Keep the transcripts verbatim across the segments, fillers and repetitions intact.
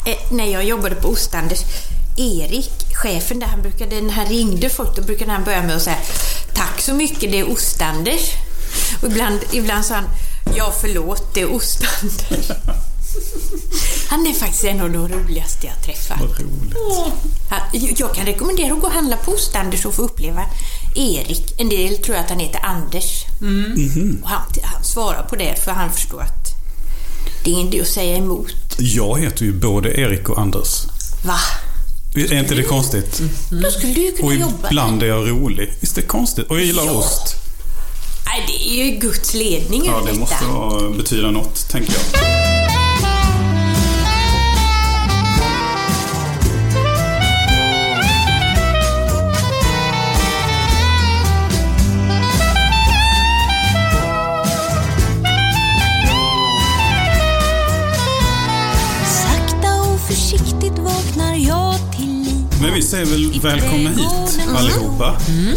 eh, när jag jobbade på Ostanders, Erik, chefen där, han brukade, när han ringde folk, då brukade han börja med att säga tack så mycket, det är Ostanders. Och ibland, ibland sa han, ja förlåt, det är Ostanders. Han är faktiskt en av de roligaste jag träffat. Vad roligt. Han, jag kan rekommendera att gå och handla på Ostanders och få uppleva Erik. En del tror jag att han heter Anders. Mm. Mm-hmm. Och han, han svarar på det, för han förstår att det är inte att säga emot. Jag heter ju både Erik och Anders. Va? Är inte det konstigt? Mm. Då skulle du ju kunna och jobba. ibland är jag rolig. Visst är det konstigt? Och jag gillar Ja. ost. Nej, det är ju Guds ledning. Ja, över det detta. måste vara, betyda något, tänker jag. Sakta och försiktigt vaknar jag till liv. Men vi säger väl välkomna hit allihopa. Mm.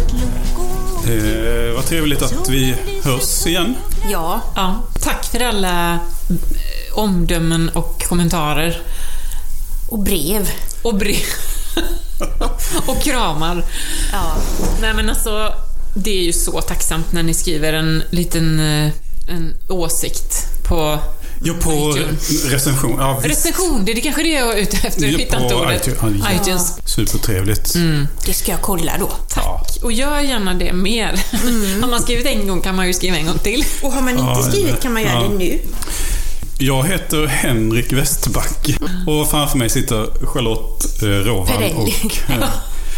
Eh, vad trevligt att vi hörs igen. Ja. Ja, tack för alla eh, omdömen och kommentarer. Och brev. Och brev. Och kramar. Ja. Nej, men alltså, det är ju så tacksamt när ni skriver en liten eh, en åsikt på Ja, på iTunes. recension. Ja, visst. Recension, det är kanske det jag är ute efter. Ja, Hittar inte på ordet. iTunes. Ja. iTunes. Supertrevligt. Mm. Det ska jag kolla då. Ja. Och gör gärna det mer. Mm. Har man skrivit en gång kan man ju skriva en gång till. Och har man inte Ja, skrivit kan man göra ja. det nu. Jag heter Henrik Westback och framför mig sitter Charlotte eh, Råvall Perrelli. och eh,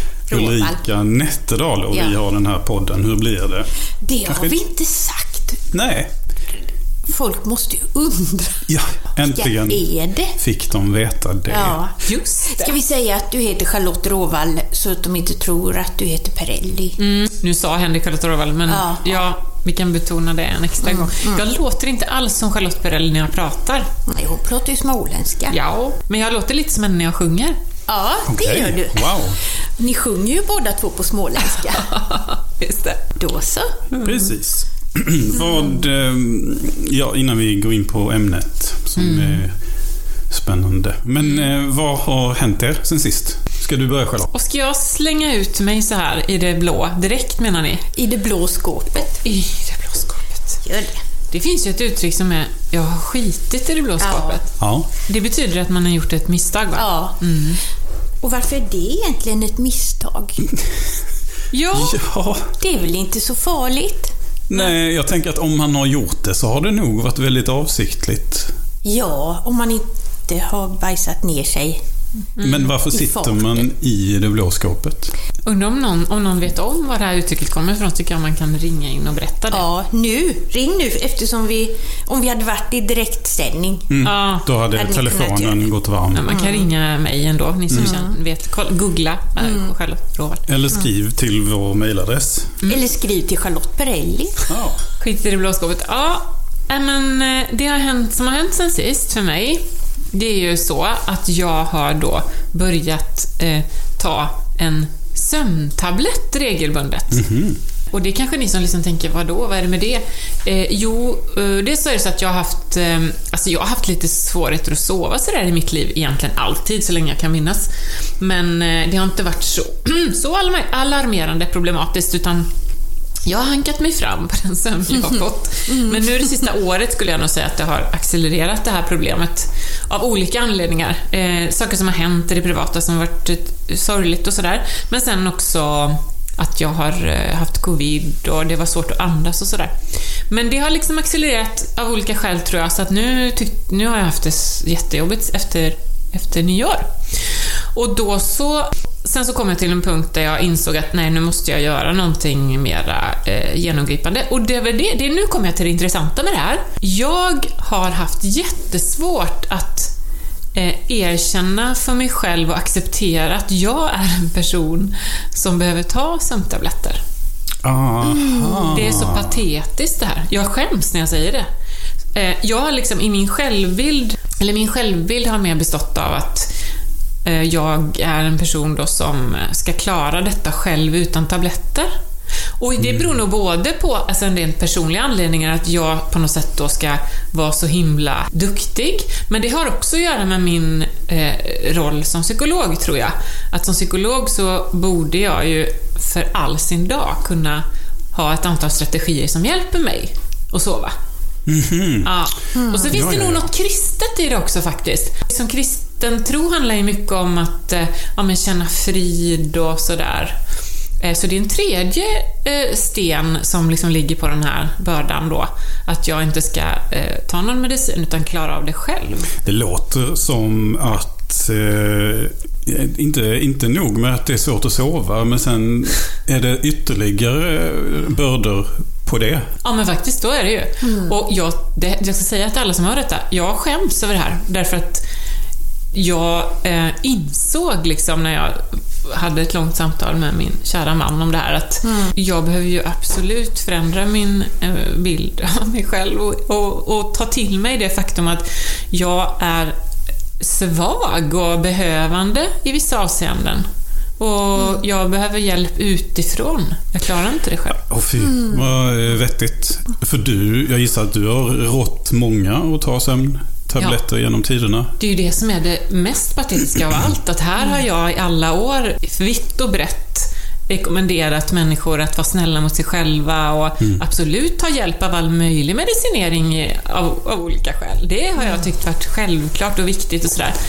Ulrika Nätterdal och Ja. vi har den här podden. Hur blir det? Det Kanske har vi inte- inte sagt. Nej, Folk måste ju undra. ja, äntligen Vilka är det? fick de veta det. Ja. Just det. Ska vi säga att du heter Charlotte Råvall så att de inte tror att du heter Perrelli? Mm, nu sa Henrik Charlotte Råvall, men Ja. ja, vi kan betona det en extra gång. Jag låter inte alls som Charlotte Perrelli när jag pratar. Nej, hon pratar ju småländska. Ja, men jag låter lite som henne när jag sjunger. Ja, det Okej, gör du. Wow, Ni sjunger ju båda två på småländska. Just det. Då så. precis. Vad, eh, ja, innan vi går in på ämnet som är spännande. Men eh, vad har hänt er sen sist? Ska du börja själv? Och ska jag slänga ut mig så här i det blå direkt, menar ni? I det blå skåpet. I det blå skåpet. Gör det. Det finns ju ett uttryck som är jag har skitit i det blå skåpet. Ja. Det betyder att man har gjort ett misstag, va? Ja. Mm. Och varför är det egentligen ett misstag? Ja. Ja. Det är väl inte så farligt? Nej, jag tänker att om man har gjort det så har det nog varit väldigt avsiktligt. Ja, om man inte har bajsat ner sig. Men varför I sitter farten. man i det blå skåpet? Undrar om någon, om någon vet om vad det här uttrycket kommer ifrån, så tycker jag man kan ringa in och berätta det. Ja, nu. Ring nu, eftersom vi, om vi hade varit i direktsändning. Mm. Ja. Då hade Hade ni kunnat telefonen göra gått varm. Ja, man kan ringa mig ändå, ni som känner, vet. Kolla, googla mm. Charlotte Råvall. Eller skriv till vår mejladress. Eller skriv till Charlotte Perrelli. Ja. Skit i det blå skåpet. Ja, men eh, det har hänt, som har hänt sen sist för mig, det är ju så att jag har då börjat eh, ta en sömntablett regelbundet. Mhm. Och det är kanske ni som liksom tänker, vadå, vad är det med det? Eh, jo, eh, det är så, är det så att jag har haft eh, alltså jag har haft lite svårigheter att sova så där i mitt liv, egentligen alltid, så länge jag kan minnas. Men eh, det har inte varit så, så alarmerande problematiskt, utan jag har hankat mig fram på den sömn jag har fått. Men nu det sista året skulle jag nog säga att det har accelererat det här problemet av olika anledningar. Eh, saker som har hänt i det privata som har varit eh, sorgligt och sådär. Men sen också att jag har eh, haft covid och det var svårt att andas och sådär. Men det har liksom accelererat av olika skäl, tror jag. Så att nu, tyck- nu har jag haft det jättejobbigt efter, efter nyår. Och då så... Sen så kom jag till en punkt där jag insåg att nej, nu måste jag göra någonting mera eh, genomgripande. Och det är väl det, det är nu kommer jag till det intressanta med det här. Jag har haft jättesvårt att eh, erkänna för mig själv och acceptera att jag är en person som behöver ta sömntabletter. Aha. Det är så patetiskt det här. Jag skäms när jag säger det. Eh, jag har liksom i min självbild, eller min självbild har mer bestått av att jag är en person då som ska klara detta själv utan tabletter. Och det beror nog både på alltså en rent personliga anledningar, att jag på något sätt då ska vara så himla duktig, men det har också att göra med min eh, roll som psykolog, tror jag. Att som psykolog så borde jag ju för all sin dag kunna ha ett antal strategier som hjälper mig att sova. Mm-hmm. Ja. Mm. Och så finns ja, det ja, nog ja. något kristet i det också faktiskt. Som kristen tro handlar ju mycket om att ja, men känna frid och sådär. Så det är en tredje sten som liksom ligger på den här bördan då. Att jag inte ska ta någon medicin utan klara av det själv. Det låter som att eh, inte, inte nog med att det är svårt att sova, men sen är det ytterligare bördor på det. Ja, men faktiskt då är det ju. Mm. Och jag, det, jag ska säga till alla som hör detta, jag skäms över det här. Därför att jag eh, insåg liksom när jag hade ett långt samtal med min kära man om det här att mm. jag behöver ju absolut förändra min eh, bild av mig själv och, och, och ta till mig det faktum att jag är svag och behövande i vissa avseenden. Och mm. jag behöver hjälp utifrån. Jag klarar inte det själv. Åh fy, mm. vad vettigt. För du, jag gissar att du har rått många att ta sömntabletter ja. genom tiderna. Det är ju det som är det mest patetiska av allt. Att här har jag i alla år vitt och brett rekommenderat människor att vara snälla mot sig själva och mm. absolut ta hjälp av all möjlig medicinering av, av olika skäl. Det har jag tyckt varit självklart och viktigt och sådär.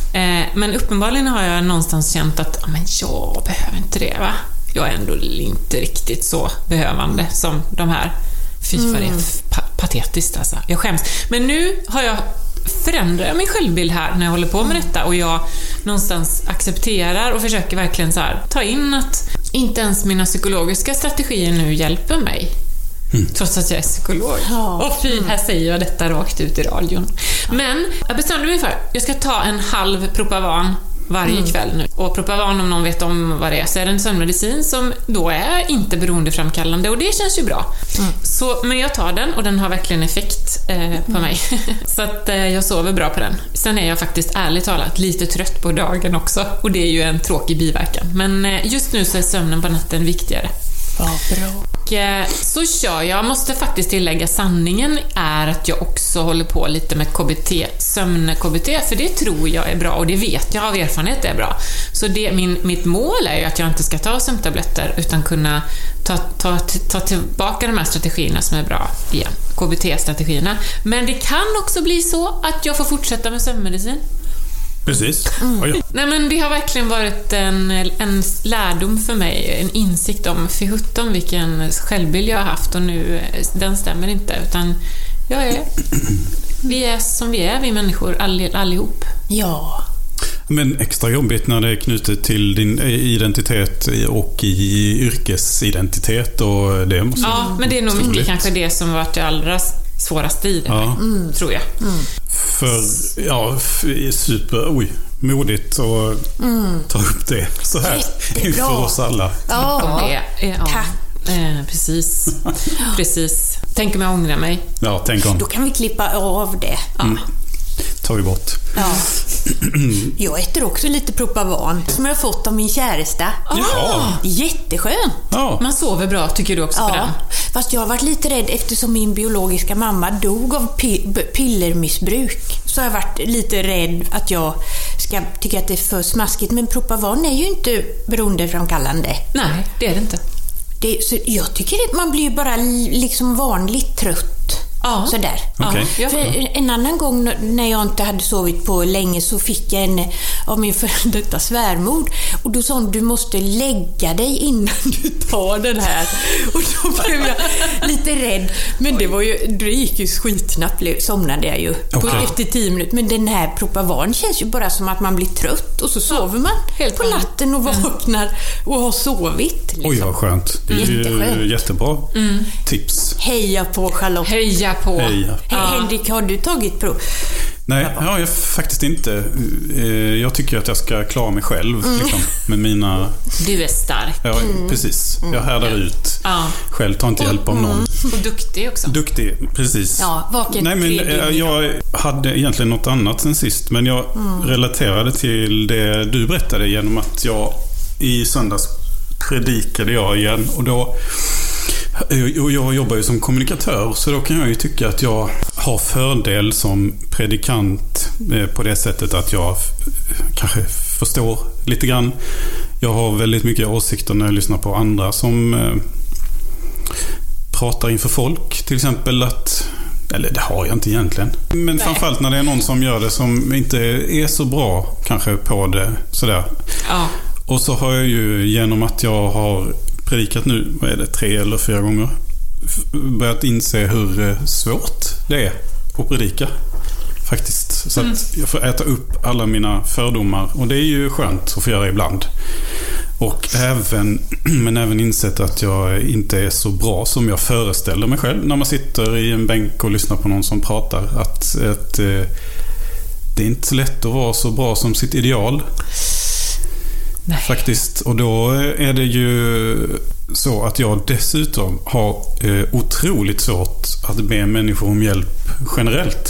Men uppenbarligen har jag någonstans känt att men jag behöver inte det, va? Jag är ändå inte riktigt så behövande som de här. Fy vad det är patetiskt alltså. Jag skäms. Men nu har jag förändrat min självbild här när jag håller på med detta och jag någonstans accepterar och försöker verkligen så här, ta in att inte ens mina psykologiska strategier nu hjälper mig. Mm. Trots att jag är psykolog. Ja. Och fy, här säger jag detta rakt ut i radion. Men jag bestämde mig för jag ska ta en halv Propavan varje mm. kväll nu. Och Propavan, om någon vet om vad det är, så är det en sömnmedicin som då är inte beroendeframkallande och det känns ju bra. Mm. Så, men jag tar den och den har verkligen effekt eh, på mm. mig. Så att eh, jag sover bra på den. Sen är jag faktiskt ärligt talat lite trött på dagen också och det är ju en tråkig biverkan. Men eh, just nu så är sömnen på natten viktigare. Ja, bra. Och så kör jag, måste faktiskt tillägga, sanningen är att jag också håller på lite med K B T, sömn-K B T, för det tror jag är bra och det vet jag av erfarenhet är bra. Så det, min, mitt mål är ju att jag inte ska ta sömntabletter utan kunna ta, ta, ta tillbaka de här strategierna som är bra igen, K B T-strategierna. Men det kan också bli så att jag får fortsätta med sömnmedicin. Precis. Mm. Oh, ja. Nej, men det har verkligen varit en, en lärdom för mig, en insikt om för sjutton vilken självbild jag har haft och nu, den stämmer inte utan jag är, vi är som vi är, vi människor all, allihop. Ja. Men extra jobbigt när det är knutet till din identitet och i yrkesidentitet och det måste ja, men det är nog mycket troligt. Kanske det som varit det allra svåraste i det, ja. mm. tror jag. Mm. För, ja, super, oj, modigt att mm. ta upp det så här inför oss alla. Ja, det, ja. Tack. Eh, precis. precis. Tänk om jag ångrar mig. Ja, tänk om. Då kan vi klippa av det. Ja. Mm. Tar vi bort. Ja. Jag äter också lite Propavan som jag har fått av min käresta. Ja. Jätteskönt. Ja. Man sover bra, tycker du också, ja. På den? Fast jag har varit lite rädd eftersom min biologiska mamma dog av pi- pillermissbruk. Så har jag varit lite rädd att jag ska tycka att det är för smaskigt. Men Propavan är ju inte beroendeframkallande. Nej, det är det inte. Det, så jag tycker att man blir bara liksom vanligt trött. Ja. Sådär. Okay. Ja. För en annan gång när jag inte hade sovit på länge så fick jag en av min före detta svärmor och då sa hon, du måste lägga dig innan du tar den här och då blev jag lite rädd men det var ju, det gick ju skitsnabbt, somnade jag ju okay. efter tio minuter, men den här Propavan känns ju bara som att man blir trött och så sover man ja, på natten och vaknar och har sovit liksom. Oj vad skönt, det är Jätteskönt. Ju jättebra mm. tips. Heja på Charlotte. Heja på. Heja. Ja. Henrik, har du tagit prov? Nej, ja, jag faktiskt inte. Jag tycker att jag ska klara mig själv mm. liksom, med mina... Du är stark. Ja, precis. Jag härdar mm. ut. Ja. Själv tar inte och, hjälp av någon. Och duktig också. Duktig, precis. Ja, vaken. Nej, men jag hade egentligen något annat sen sist. Men jag mm. relaterade till det du berättade genom att jag i söndags predikade jag igen. Och då... Och jag jobbar ju som kommunikatör så då kan jag ju tycka att jag har fördel som predikant på det sättet att jag kanske förstår lite grann. Jag har väldigt mycket åsikter när jag lyssnar på andra som pratar inför folk. Till exempel att, eller det har jag inte egentligen. Men Nej. framförallt när det är någon som gör det som inte är så bra kanske på det. Sådär. Ja. Och så har jag ju genom att jag har predikat nu, vad är det, tre eller fyra gånger, börjat inse hur svårt det är att predika. Faktiskt. Så mm. att jag får äta upp alla mina fördomar. Och det är ju skönt att få göra ibland. Och även, men även insett att jag inte är så bra som jag föreställer mig själv när man sitter i en bänk och lyssnar på någon som pratar. Att, att det är inte så lätt att vara så bra som sitt ideal. Nej. Faktiskt. Och då är det ju så att jag dessutom har eh, otroligt svårt att be människor om hjälp generellt.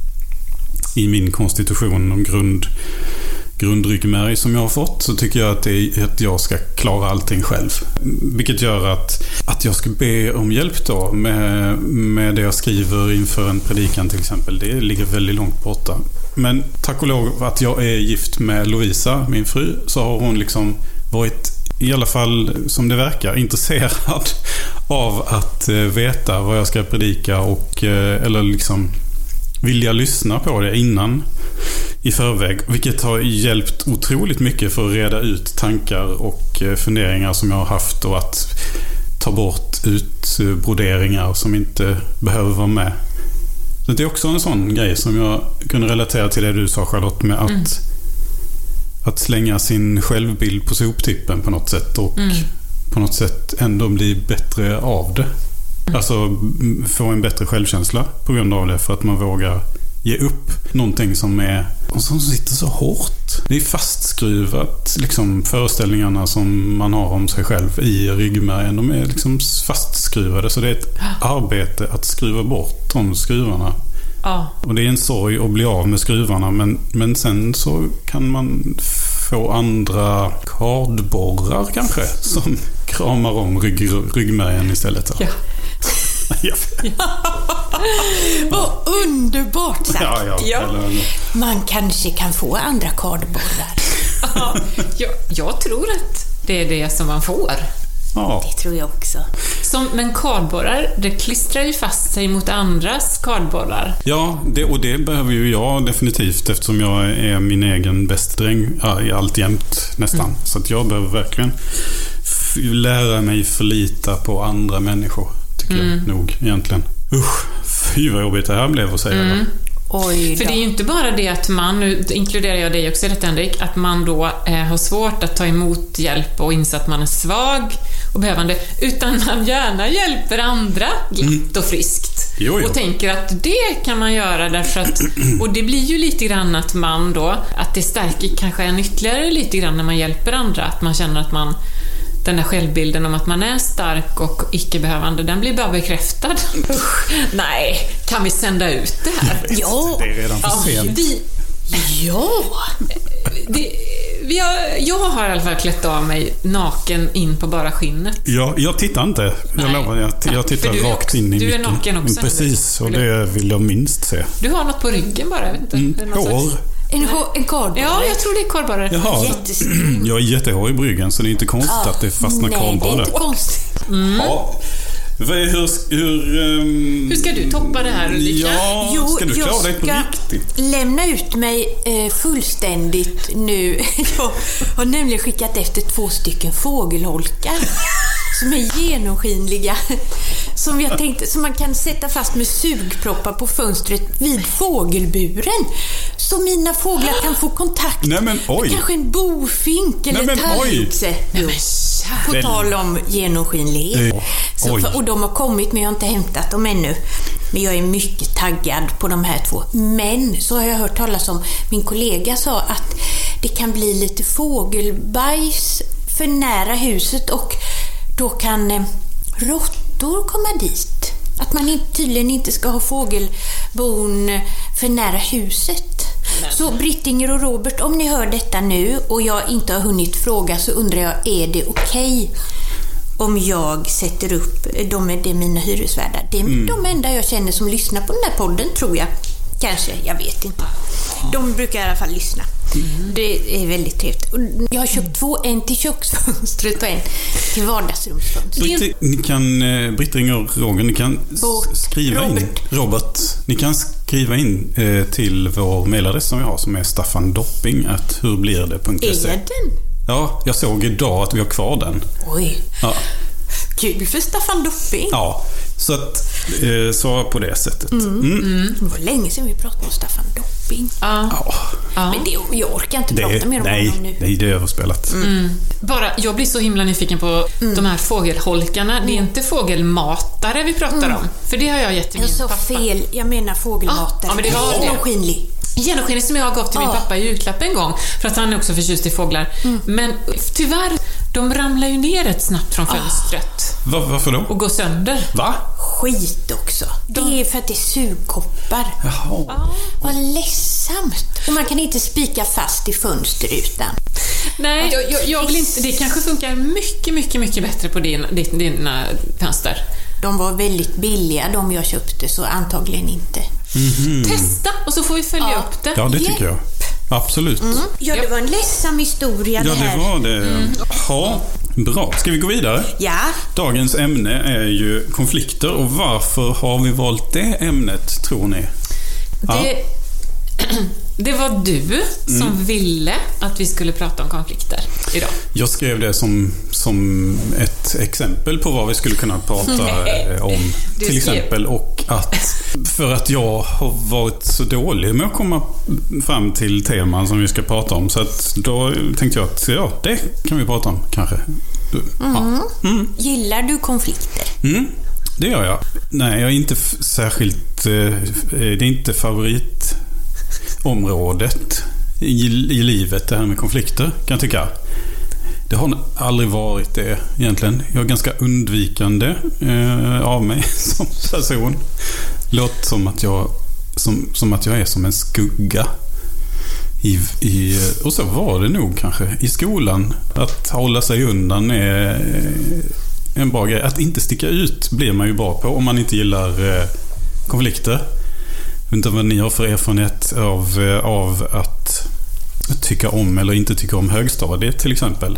I min konstitution och grund, grundryggmärg som jag har fått, så tycker jag att, det är, att jag ska klara allting själv. Vilket gör att, att jag ska be om hjälp då med, med det jag skriver inför en predikan till exempel. Det ligger väldigt långt borta. Men tack och lov att jag är gift med Lovisa, min fru, så har hon liksom varit, i alla fall som det verkar, intresserad av att veta vad jag ska predika och, eller liksom vilja lyssna på det innan i förväg, vilket har hjälpt otroligt mycket för att reda ut tankar och funderingar som jag har haft och att ta bort utbroderingar som inte behöver vara med. Så det är också en sån grej som jag kunde relatera till det du sa, Charlotte, med att, mm. att slänga sin självbild på soptippen på något sätt och mm. på något sätt ändå bli bättre av det. Mm. Alltså få en bättre självkänsla på grund av det, för att man vågar ge upp någonting som är och som sitter så hårt. Det är fastskruvat, liksom föreställningarna som man har om sig själv i ryggmärgen, de är liksom fastskruvade, så det är ett arbete att skruva bort de skruvarna. Ja. Och det är en sorg att bli av med skruvarna, men, men sen så kan man få andra kardborrar kanske som kramar om rygg, ryggmärgen istället. Ja. Ja. Vad underbart sagt. Ja, ja, ja. Man kanske kan få andra kardborrar. Ja, jag, jag tror att det är det som man får. Ja. Det tror jag också. Som, men kardborrar, det klistrar ju fast sig mot andras kardborrar. Ja, det, och det behöver ju jag definitivt, eftersom jag är min egen bästdräng ja, alltjämt nästan. Mm. Så att jag behöver verkligen f- lära mig förlita på andra människor. Mm. Jag nog egentligen. Usch, fy vad jobbigt det här blev att säga. Mm. Oj då. För det är ju inte bara det att man, nu inkluderar jag dig också, Henrik, att man då eh, har svårt att ta emot hjälp och inse att man är svag och behövande, utan man gärna hjälper andra glatt mm. och friskt. Jo, jo. Och tänker att det kan man göra därför att, och det blir ju lite grann att man då, att det stärker kanske en ytterligare lite grann när man hjälper andra, att man känner att man, den där självbilden om att man är stark och icke-behövande, den blir bara bekräftad. Usch, nej, kan vi sända ut det här? Ja. Det är redan för sent. Ja, vi, ja. Det, vi har, jag har i alla fall klätt av mig naken in på bara skinnet. Ja, jag tittar inte. Jag Nej. lovar, jag, jag tittar du rakt också, in i du micken. Du är naken också. Precis, och det vill jag minst se. Du har något på ryggen bara, jag vet inte. Mm, hår. En, en kardborre? Ja, jag tror det är kardborre. Jaha, jag är jättehår i bryggen, så det är inte konstigt ja, att det fastnar kardborre. Nej, det är inte konstigt. Mm. Ja. Hur, hur, um, hur ska du toppa det här, Ulrika? Ja, jo, ska du klara dig på riktigt? Jag ska lämna ut mig eh, fullständigt nu. Jag har nämligen skickat efter två stycken fågelholkar som är genomskinliga, som jag tänkte, som man kan sätta fast med sugproppar på fönstret vid fågelburen, så mina fåglar kan få kontakt Nej, men, oj. med kanske en bofink eller Nej, men, tallrixe. På tal om genomskinlighet. Eh, så, och de har kommit, men jag har inte hämtat dem ännu. Men jag är mycket taggad på de här två. Men så har jag hört talas om, min kollega sa att det kan bli lite fågelbajs för nära huset, och då kan eh, råttor komma dit. Att man inte, tydligen inte ska ha fågelbon för nära huset. Nej. Så Brittinger och Robert, om ni hör detta nu och jag inte har hunnit fråga, så undrar jag, är det okej om jag sätter upp, de är, det är mina hyresvärdar. Det är mm. de enda jag känner som lyssnar på den där podden, tror jag. Kanske, jag vet inte. De brukar i alla fall lyssna. Mm. Det är väldigt trevligt. Jag har köpt två, en till köksfönstret och en till vardagsrumsfönstret. Britt, ni kan, Britt ringer Roger, ni kan Bort. skriva Robert. in, Robert, ni kan skriva in eh, till vår mailadress som vi har, som är staffandopping at hurblir punkt se. Är den? Ja, jag såg idag att vi har kvar den. Oj. Ja. Kul för Staffan Dopping. Ja, så att eh, svara på det sättet. Mm. Mm. Det var länge sedan vi pratade om Staffan Dopping. Ja. Ja. Ja. Men det, jag orkar inte Det, prata mer om nej, honom nu. nej, det är överspelat. Mm. Bara, jag blir så himla nyfiken på mm. de här fågelholkarna. Mm. Det är inte fågelmatare vi pratar mm. om. För det har jag gett till min pappa. Jag sa fel, jag menar fågelmatare. Ja, men det var genomskinlig. Genomskinlig som jag gav till min ja. pappa i julklapp en gång. För att han är också förtjust i fåglar. Mm. Men tyvärr, de ramlar ju ner rätt snabbt från fönstret. Var, varför då? Och går sönder. Va? Skit också. Det är för att det är sugkoppar. Jaha. Ja. Vad ledsamt. Och man kan inte spika fast i fönsterrutan. Nej, jag, jag, jag vill inte. Det kanske funkar mycket, mycket, mycket bättre på dina, dina fönster. De var väldigt billiga, de jag köpte, så antagligen inte. Mm-hmm. Testa och så får vi följa ja. upp det. Ja, det tycker jag. Absolut. Mm. Ja, det var en ledsam historia ja, det här. Ja, det var det. Mm. Ja, bra. Ska vi gå vidare? Ja. Dagens ämne är ju konflikter. Och varför har vi valt det ämnet, tror ni? Ja. Det, det var du som mm. ville att vi skulle prata om konflikter idag. Jag skrev det som, som ett exempel på vad vi skulle kunna prata om. Till exempel. Och att för att jag har varit så dålig med att komma fram till teman som vi ska prata om. Så att då tänkte jag att ja, det kan vi prata om kanske. Mm. Mm. Gillar du konflikter? Mm. Det gör jag. Nej, jag är inte f- särskilt... Eh, det är inte favoritområdet i, i livet, det här med konflikter, kan jag tycka. Det har aldrig varit det egentligen. Jag är ganska undvikande eh, av mig som person. Låter som att jag, som, som att jag är som en skugga. I, i, och så var det nog kanske i skolan. Att hålla sig undan är en bra grej. Att inte sticka ut blir man ju bra på om man inte gillar eh, konflikter. Jag vet inte vad ni har för erfarenhet av, eh, av att tycka om eller inte tycka om högstadiet till exempel.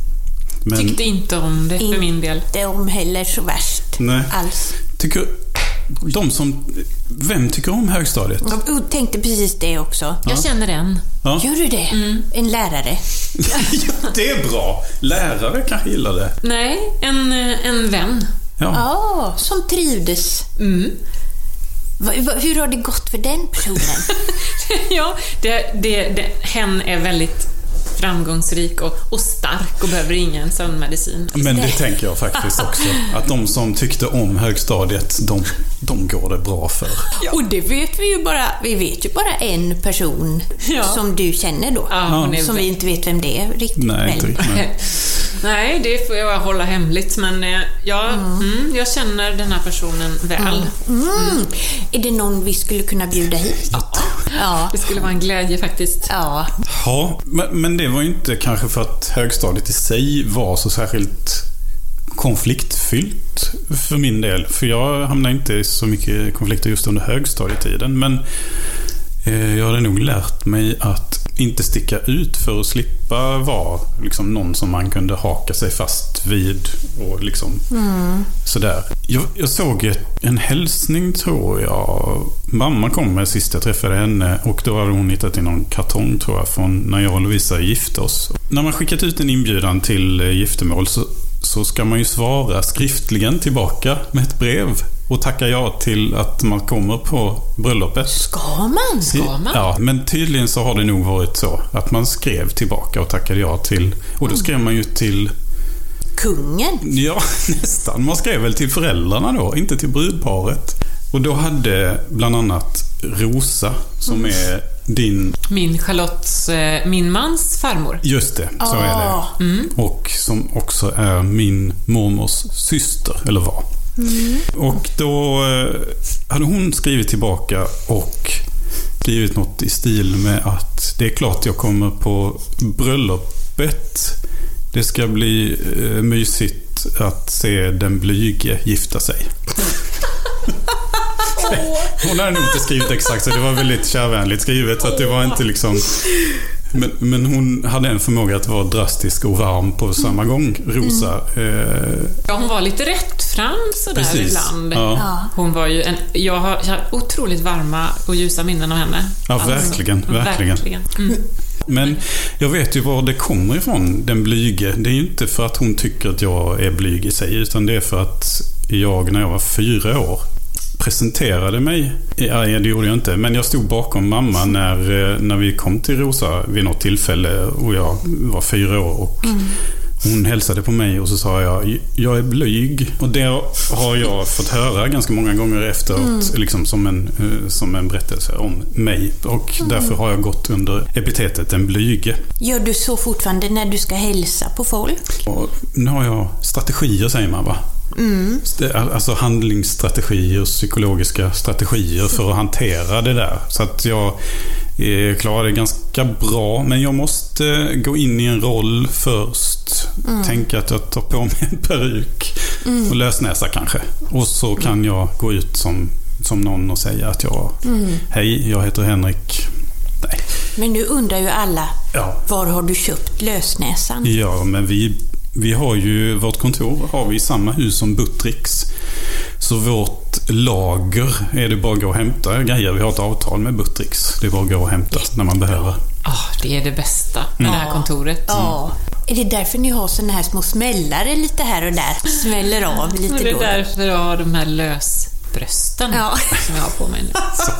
Men tyckte inte om det för min del. Inte om heller så värst. Nej. Alls. Tycker de som... Vem tycker om högstadiet? Jag tänkte precis det också. Jag ja. känner en. Ja. Gör du det? Mm. En lärare? Ja, det är bra. Lärare kanske gillar det. Nej, en, en vän. Ja, ah, som trivdes. Mm. Va, va, hur har det gått för den personen? ja, det, det, det, hen är väldigt framgångsrik och, och stark och behöver ingen sömnmedicin. Men det tänker jag faktiskt också. Att de som tyckte om högstadiet, de, de går det bra för. Ja. Och det vet vi ju bara, vi vet ju bara en person ja. som du känner då. Ja, som vi inte vet vem det är riktigt. Nej, inte riktigt. Nej. Nej, det får jag hålla hemligt. Men jag, mm. Mm, jag känner den här personen väl. Mm. Mm. Är det någon vi skulle kunna bjuda hit? Ja. ja. Det skulle vara en glädje faktiskt. Ja, ja men, men det var ju inte kanske för att högstadiet i sig var så särskilt konfliktfyllt för min del. För jag hamnade inte i så mycket konflikter just under högstadietiden. Men eh, jag hade nog lärt mig att inte sticka ut för att slippa vara liksom någon som man kunde haka sig fast vid och liksom mm. sådär. Jag, jag såg en hälsning, tror jag. Mamma kom med sist jag träffade henne och då hade hon hittat i någon kartong, tror jag, från när jag och Lovisa gifte oss. När man skickat ut en inbjudan till giftermål så, så ska man ju svara skriftligen tillbaka med ett brev och tacka ja till att man kommer på bröllopet. Ska man? Ska man? Ja, men tydligen så har det nog varit så att man skrev tillbaka och tackade ja till, och då skrev man ju till kungen? Ja, nästan. Man skrev väl till föräldrarna då, inte till brudparet. Och då hade bland annat Rosa, som mm. är din... Min Charlottes, min mans farmor. Just det, så oh. är det. Mm. Och som också är min mormors syster, eller var. Mm. Och då hade hon skrivit tillbaka och skrivit något i stil med att det är klart jag kommer på bröllopet. Det ska bli eh, mysigt att se den blyge gifta sig. Hon hade nog inte skrivit exakt så det var väldigt kärvänligt skrivet så att det var inte liksom men, men hon hade en förmåga att vara drastisk och varm på samma gång, Rosa. Mm. Eh, ja, hon var lite rättfram sådär precis. Ibland. Ja. Hon var ju en, jag har, jag har otroligt varma och ljusa minnen av henne. Ja, alltså, verkligen, verkligen. verkligen. Mm. Men jag vet ju var det kommer ifrån, den blyge. Det är ju inte för att hon tycker att jag är blyg i sig, utan det är för att jag när jag var fyra år presenterade mig. Ja, det gjorde jag inte. Men jag stod bakom mamma när, när vi kom till Rosa vid något tillfälle och jag var fyra år och mm. hon hälsade på mig och så sa jag, jag är blyg. Och det har jag fått höra ganska många gånger efteråt mm. liksom som en, som en berättelse om mig. Och mm. därför har jag gått under epitetet en blyge. Gör du så fortfarande när du ska hälsa på folk? Och nu har jag strategier, säger man va? Mm. Alltså handlingsstrategier, psykologiska strategier för att hantera det där. Så att jag klarar det ganska bra. Men jag måste gå in i en roll först. Mm. Tänka att jag tar på mig en peruk mm. och lösnäsa kanske. Och så kan jag gå ut som, som någon och säga att jag mm. hej, jag heter Henrik. Nej. Men nu undrar ju alla, ja. Var har du köpt lösnäsan? Ja, men vi Vi har ju, vårt kontor har vi i samma hus som Buttricks. Så vårt lager är det bara att gå och hämta grejer. Vi har ett avtal med Buttricks. Det är bara att gå och hämta när man behöver. Ja, oh, det är det bästa med mm. det här kontoret. Ja. Är det därför ni har såna här små smällare lite här och där? Smäller av lite då? Det är därför jag har de här lösbrösten ja. Som jag har på mig nu.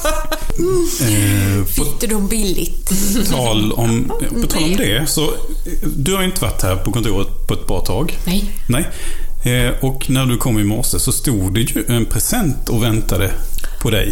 Mm. Fick de billigt? Tal om, på tal om det, så du har inte varit här på kontoret på ett bra tag. Nej. Nej. Och när du kom i morse så stod det ju en present och väntade på dig.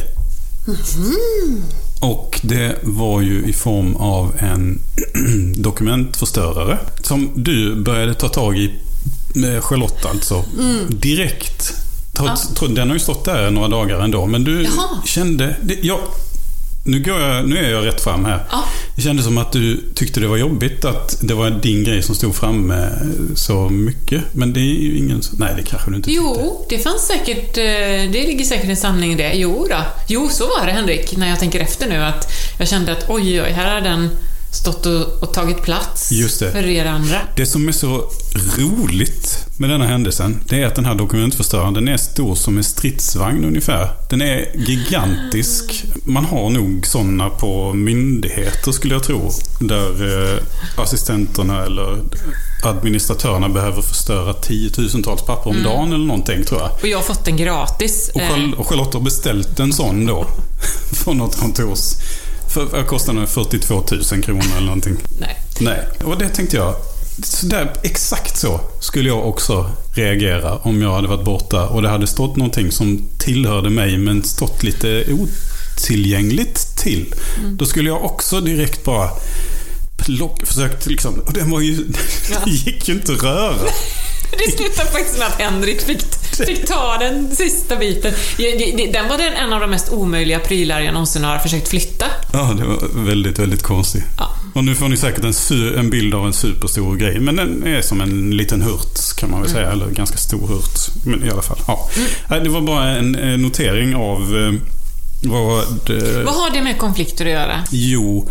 Mm. Och det var ju i form av en dokumentförstörare som du började ta tag i, med Charlotte alltså, mm. direkt. Ja. Den har ju stått där några dagar ändå, men du Jaha. kände... Det, ja, nu, går jag, nu är jag rätt fram här. Ja. Det kändes som att du tyckte det var jobbigt att det var din grej som stod framme så mycket. Men det är ju ingen... Nej, det kanske du inte Jo, tyckte. det fanns säkert... Det ligger säkert en sanning i det. Jo då. Jo, så var det, Henrik, när jag tänker efter nu. Att jag kände att oj, oj, här har den stått och, och tagit plats Just det. för er andra. Det som är så roligt med denna händelsen, det är att den här dokumentförstöraren, den är stor som en stridsvagn ungefär. Den är gigantisk. Man har nog sådana på myndigheter skulle jag tro, där eh, assistenterna eller administratörerna behöver förstöra tiotusentals papper om mm. dagen eller någonting, tror jag. Och jag har fått den gratis. Och, Charl- och Charlotte har beställt en sån då från något kontors. För kostar den fyrtiotvå tusen kronor eller någonting. Nej. Nej. Och det tänkte jag, så där, exakt så skulle jag också reagera om jag hade varit borta och det hade stått någonting som tillhörde mig men stått lite otillgängligt till. Mm. Då skulle jag också direkt bara plocka, försökt liksom, och den var ju, ja. det gick ju inte att röra. Det slutade faktiskt med att Henrik fick, fick ta den sista biten. Den var den en av de mest omöjliga prylar jag någonsin har försökt flytta. Ja, det var väldigt, väldigt konstigt. Ja. Och nu får ni säkert en, en bild av en superstor grej. Men den är som en liten hurt, kan man väl säga. Mm. Eller ganska stor hurt. Men i alla fall, ja. Mm. Det var bara en notering av vad... Vad har det med konflikter att göra? Jo,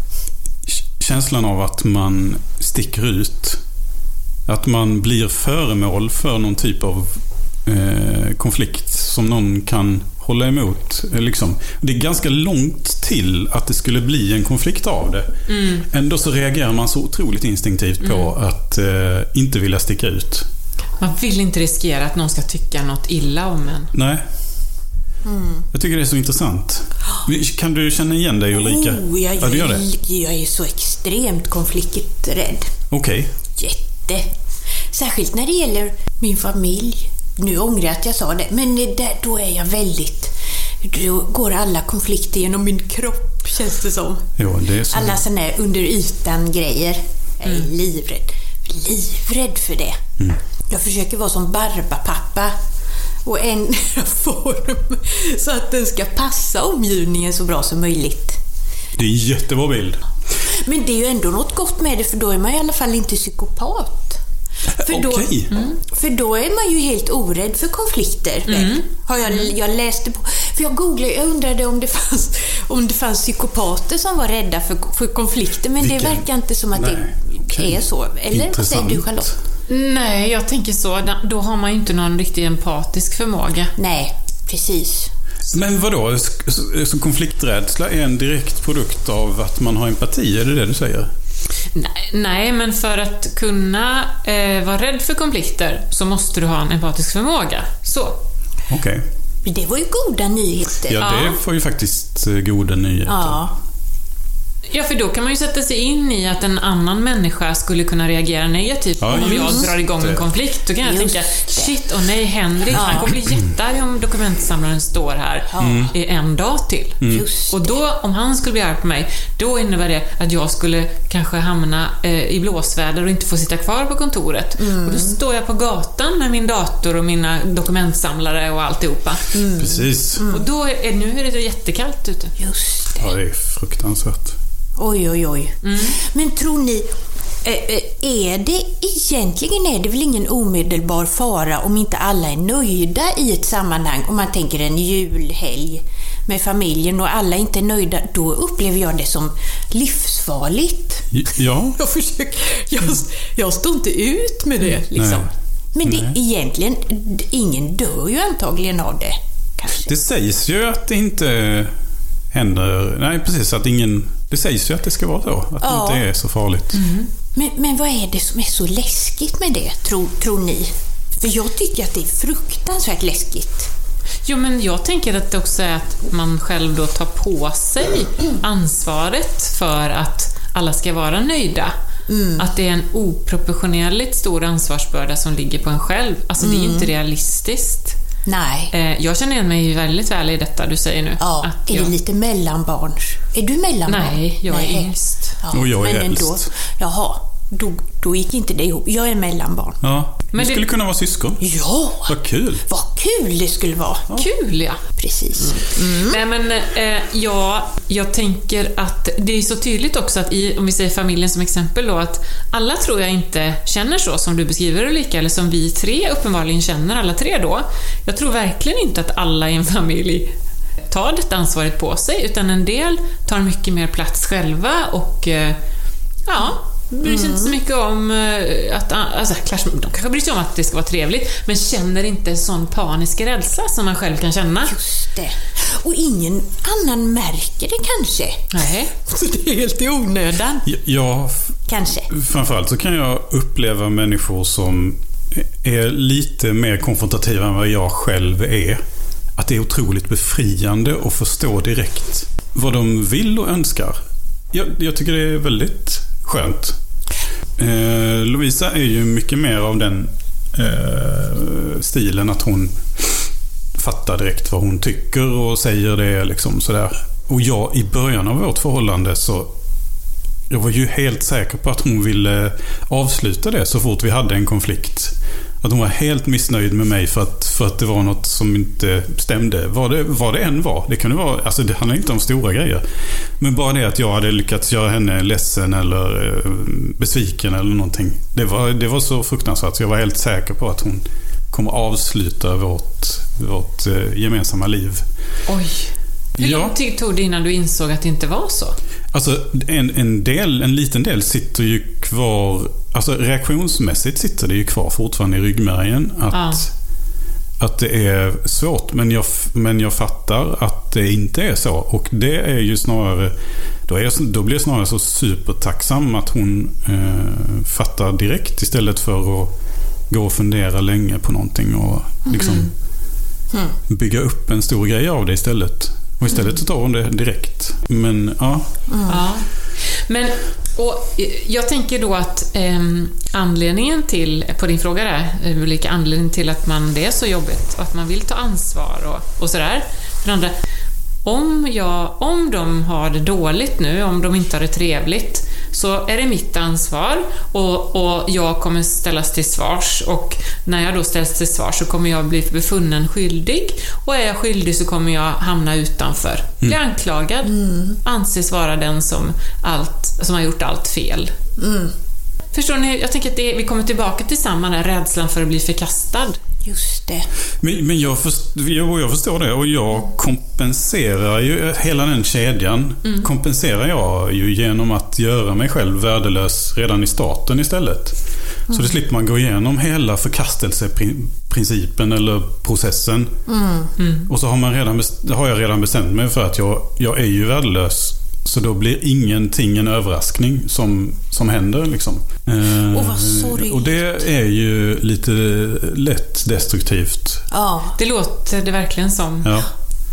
känslan av att man sticker ut. Att man blir föremål för någon typ av eh, konflikt som någon kan hålla emot. Liksom. Det är ganska långt till att det skulle bli en konflikt av det. Mm. Ändå så reagerar man så otroligt instinktivt mm. på att eh, inte vilja sticka ut. Man vill inte riskera att någon ska tycka något illa om en. Nej. Mm. Jag tycker det är så intressant. Kan du känna igen dig, Ulrika? Oh, jag, ja, du gör det. Jag är så extremt konflikträdd. Okej. Okay. Jätte. Särskilt när det gäller min familj. Nu ångrar jag att jag sa det. Men där, då är jag väldigt... Då går alla konflikter genom min kropp, känns det som. Jo, det är så. Alla sådana här under ytan grejer. Jag är mm. livrädd. Livrädd för det. Mm. Jag försöker vara som Barbapappa och ändra form så att den ska passa omgivningen så bra som möjligt. Det är en jättebra bild. Men det är ju ändå något gott med det, för då är man i alla fall inte psykopat. För då, Okej. mm, för då är man ju helt orädd för konflikter. Mm. Har jag, jag läste på. För jag googlade, jag undrade om det fanns, om det fanns psykopater som var rädda för, för konflikter. Men Vilken? det verkar inte som att Nej. det okay. är så. Eller vad säger du, Charlotte? Nej, jag tänker så. Då har man ju inte någon riktig empatisk förmåga. Nej, precis. Men vadå? Så konflikträdsla är en direkt produkt av att man har empati, är det det du säger? Nej, nej men för att kunna eh, vara rädd för konflikter så måste du ha en empatisk förmåga. Så. Okej. Okay. Det var ju goda nyheter. Ja, det ja. var ju faktiskt goda nyheter. Ja. Ja, för då kan man ju sätta sig in i att en annan människa skulle kunna reagera negativt ja, om jag drar igång det. en konflikt. Då kan jag just tänka, shit, och nej, Henrik, ja. han kommer bli jättearg om dokumentsamlaren står här mm. i en dag till. Mm. Och då, om han skulle bli arg på mig, då innebär det att jag skulle kanske hamna eh, i blåsväder och inte få sitta kvar på kontoret. Mm. Och då står jag på gatan med min dator och mina dokumentsamlare och alltihopa. Mm. Precis. Mm. Och då är, nu är det jättekallt ute. Just det. Ja, det är fruktansvärt. Oj, oj, oj. Mm. Men tror ni, är det egentligen är det väl ingen omedelbar fara om inte alla är nöjda i ett sammanhang? Om man tänker en julhelg med familjen och alla inte är nöjda, då upplever jag det som livsfarligt. Ja. Jag försöker, jag, jag står inte ut med det liksom. Nej. Men det är egentligen, ingen dör ju antagligen av det. Kanske. Det sägs ju att det inte händer, nej precis, att ingen, det sägs ju att det ska vara så, att ja. det inte är så farligt. Mm. Men, men vad är det som är så läskigt med det, tror, tror ni? För jag tycker att det är fruktansvärt läskigt. Jo, men jag tänker att det också är att man själv då tar på sig ansvaret för att alla ska vara nöjda. Mm. Att det är en oproportionerligt stor ansvarsbörda som ligger på en själv. Alltså mm. det är inte realistiskt. Nej. Jag känner igen mig väldigt väl i detta du säger nu. Ja, att är jag... det lite mellanbarns? Är du mellanbarn? Nej, jag är Nej. yngst. Ja, och jag är men äldst. Ändå, jaha, då, då gick inte det ihop. Jag är mellanbarn. Ja, men du skulle det... kunna vara syskon. Ja. Vad kul. Vad kul det skulle vara. Ja. Kul, ja. Precis. Mm. Mm. Nej, men eh, ja, jag tänker att det är så tydligt också att i, om vi säger familjen som exempel då, att alla tror jag inte känner så som du beskriver Ulrika, eller som vi tre uppenbarligen känner alla tre då. Jag tror verkligen inte att alla i en familj tar detta ansvaret på sig, utan en del tar mycket mer plats själva och eh, ja, bryr sig mm. inte så mycket om att, alltså, de kanske bryr sig om att det ska vara trevligt, men känner inte en sån panisk rädsla som man själv kan känna. Just det. Och ingen annan märker det kanske. Nej. Så det är helt i onödan. Ja, kanske. Framförallt så kan jag uppleva människor som är lite mer konfrontativa än vad jag själv är. Att det är otroligt befriande att förstå direkt vad de vill och önskar. Jag, jag tycker det är väldigt skönt. Eh, Lovisa är ju mycket mer av den eh, stilen att hon fattar direkt vad hon tycker och säger det liksom sådär. Och jag i början av vårt förhållande så jag var ju helt säker på att hon ville avsluta det så fort vi hade en konflikt. Att hon var helt missnöjd med mig för att, för att det var något som inte stämde. Vad det, vad det än var. Det kunde vara, alltså det handlar inte om stora grejer. Men bara det att jag hade lyckats göra henne ledsen eller eh, besviken eller någonting. Det var, det var så fruktansvärt. Så jag var helt säker på att hon kommer avsluta vårt, vårt eh, gemensamma liv. Oj. Hur ja. lång tid tog det innan du insåg att det inte var så? Alltså en, en del, en liten del sitter ju kvar, alltså reaktionsmässigt sitter det ju kvar fortfarande i ryggmärgen att, ja. att det är svårt, men jag, men jag fattar att det inte är så, och det är ju snarare då, är jag, då blir jag snarare så supertacksam att hon eh, fattar direkt istället för att gå och fundera länge på någonting och liksom mm. Mm. bygga upp en stor grej av det istället. Och istället så tar hon det direkt. Men ja. Mm. ja. Men och jag tänker då att eh, anledningen till, på din fråga där, vilka anledningen till att man det är så jobbigt och att man vill ta ansvar och, och sådär. För andra, om, jag, om de har det dåligt nu, om de inte har det trevligt, så är det mitt ansvar och, och jag kommer ställas till svars, och när jag då ställs till svars så kommer jag bli befunnen skyldig, och är jag skyldig så kommer jag hamna utanför, bli mm. anklagad, mm. anses vara den som, allt, som har gjort allt fel. Mm. Förstår ni? Jag tänker att det är, vi kommer tillbaka till samma där rädslan för att bli förkastad. Just det. Men, men jag, först, jag, jag förstår det, och jag kompenserar ju hela den kedjan. Mm. Kompenserar jag ju genom att göra mig själv värdelös redan i starten istället. Mm. Så det slipper man gå igenom hela förkastelseprincipen eller processen. Mm. Mm. Och så har, man redan, har jag redan bestämt mig för att jag, jag är ju värdelös. Så då blir ingenting en överraskning som, som händer liksom. Eh, och vad sorgligt. Och det är ju lite lätt destruktivt. Ja, det låter det verkligen som. Ja.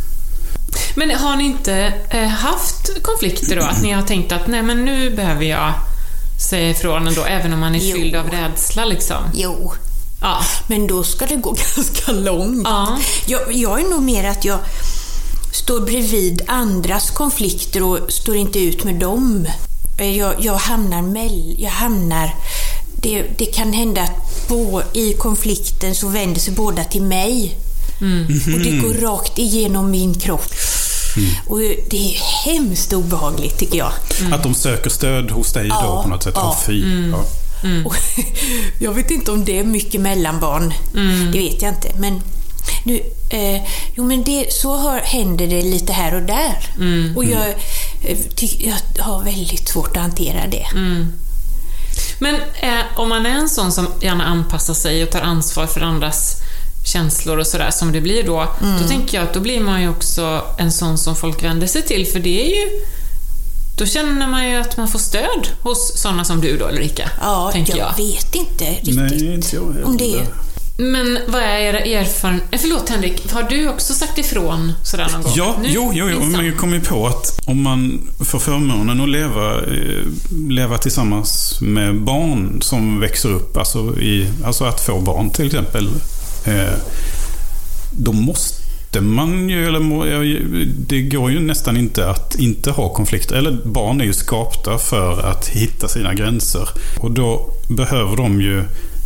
Men har ni inte eh, haft konflikter då? Att ni har tänkt att nej, men nu behöver jag säga ifrån ändå, även om man är jo. fylld av rädsla liksom? Jo. Ja. Men då ska det gå ganska långt. Ja. Jag, jag är nog mer att jag står bredvid andras konflikter och står inte ut med dem. Jag, jag hamnar mell, jag hamnar det, det kan hända att på, i konflikten så vänder sig båda till mig. Mm. Och det går rakt igenom min kropp. Mm. Och det är hemskt obehagligt tycker jag. Mm. Att de söker stöd hos dig ja, då på något sätt. Ja. Oh, fy. Mm. Ja. Mm. Och jag vet inte om det är mycket mellanbarn. Mm. Det vet jag inte. Men nu, eh, jo men det, så har, händer det lite här och där. Mm. Och jag, ty, jag har väldigt svårt att hantera det. Mm. Men eh, om man är en sån som gärna anpassar sig och tar ansvar för andras känslor och sådär som det blir då, mm. då tänker jag att då blir man ju också en sån som folk vänder sig till, för det är ju, då känner man ju att man får stöd hos sådana som du då, Ulrika. Ja, tänker jag, jag vet inte riktigt. Nej, inte jag heller. Om det är. Men vad är era erfarenheter? Förlåt Henrik, har du också sagt ifrån sådär någon gång? Ja, nu, jo, jo, jo. Men jag kommer ju på att om man får förmånen att leva, leva tillsammans med barn som växer upp, alltså, i, alltså att få barn till exempel, eh, då måste man ju, eller det går ju nästan inte att inte ha konflikter. Eller barn är ju skapta för att hitta sina gränser. Och då behöver de ju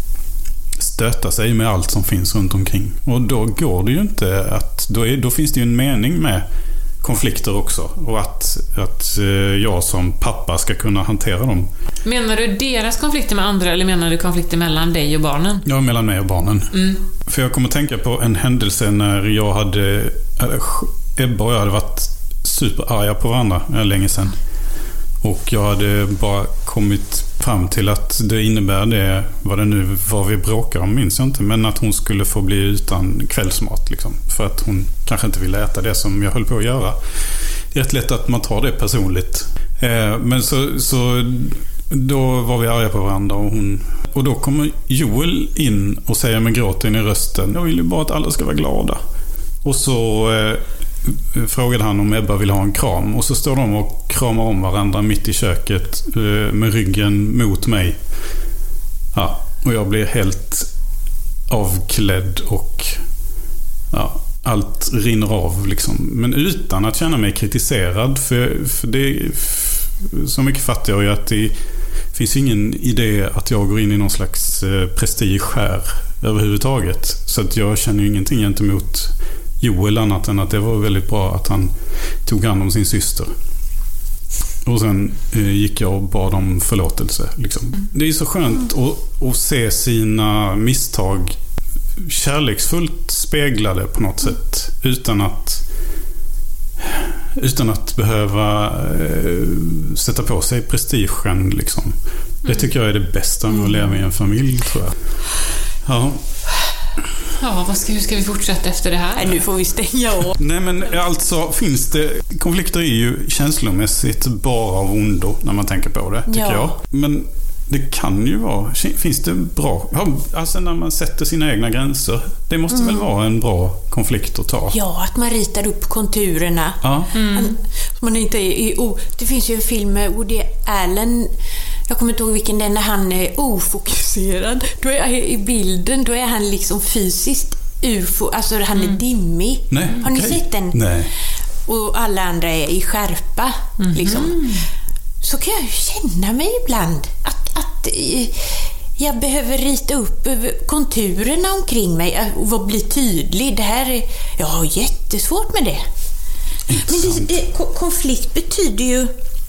stöta sig med allt som finns runt omkring. Och då går det ju inte att... Då, är, då finns det ju en mening med konflikter också. Och att, att jag som pappa ska kunna hantera dem. Menar du deras konflikter med andra, eller menar du konflikter mellan dig och barnen? Ja, mellan mig och barnen. Mm. För jag kommer tänka på en händelse när jag hade... Ebba och jag hade varit superarga på varandra länge sedan. Och jag hade bara kommit fram till att det innebär det, vad det nu var vi bråkar om, minns jag inte, men att hon skulle få bli utan kvällsmat liksom, för att hon kanske inte ville äta det som jag höll på att göra. Det är rätt lätt att man tar det personligt. Eh, men så, så då var vi arga på varandra och hon... Och då kommer Joel in och säger med gråten i rösten: jag vill ju bara att alla ska vara glada. Och så... Eh, frågade han om Ebba vill ha en kram, och så står de och kramar om varandra mitt i köket med ryggen mot mig. Ja, och jag blir helt avklädd och ja, allt rinner av liksom. Men utan att känna mig kritiserad, för, för det så mycket fattar jag ju att det finns ingen idé att jag går in i någon slags prestige här överhuvudtaget. Så att jag känner ju ingenting gentemot Joel annat än att det var väldigt bra att han tog hand om sin syster. Och sen eh, gick jag och bad om förlåtelse. Liksom. Mm. Det är så skönt mm. att, att se sina misstag kärleksfullt speglade på något mm. sätt. Utan att utan att behöva eh, sätta på sig prestigen. Liksom. Mm. Det tycker jag är det bästa med att leva i en familj, tror jag. Ja. Ja, vad ska, hur ska vi fortsätta efter det här? Nej, nu får vi stänga av. Nej, men alltså finns det... Konflikter är ju känslomässigt bara av ondo när man tänker på det, tycker ja. jag. Men det kan ju vara... Finns det bra... Alltså när man sätter sina egna gränser. Det måste mm. väl vara en bra konflikt att ta. Ja, att man ritar upp konturerna. Ja. Mm. Man, man inte är, oh, det finns ju en film med Woody Allen... Jag kommer inte ihåg vilken den, när han är ofokuserad. Då är i bilden, då är han liksom fysiskt ufo, alltså han är mm. dimmig. Nej, har ni okay. sett den? Nej. Och alla andra är i skärpa. Mm-hmm. Liksom. Så kan jag ju känna mig ibland. Att, att jag behöver rita upp konturerna omkring mig och bli tydlig. Det här är, jag har jättesvårt med det. Men det, det, konflikt betyder ju...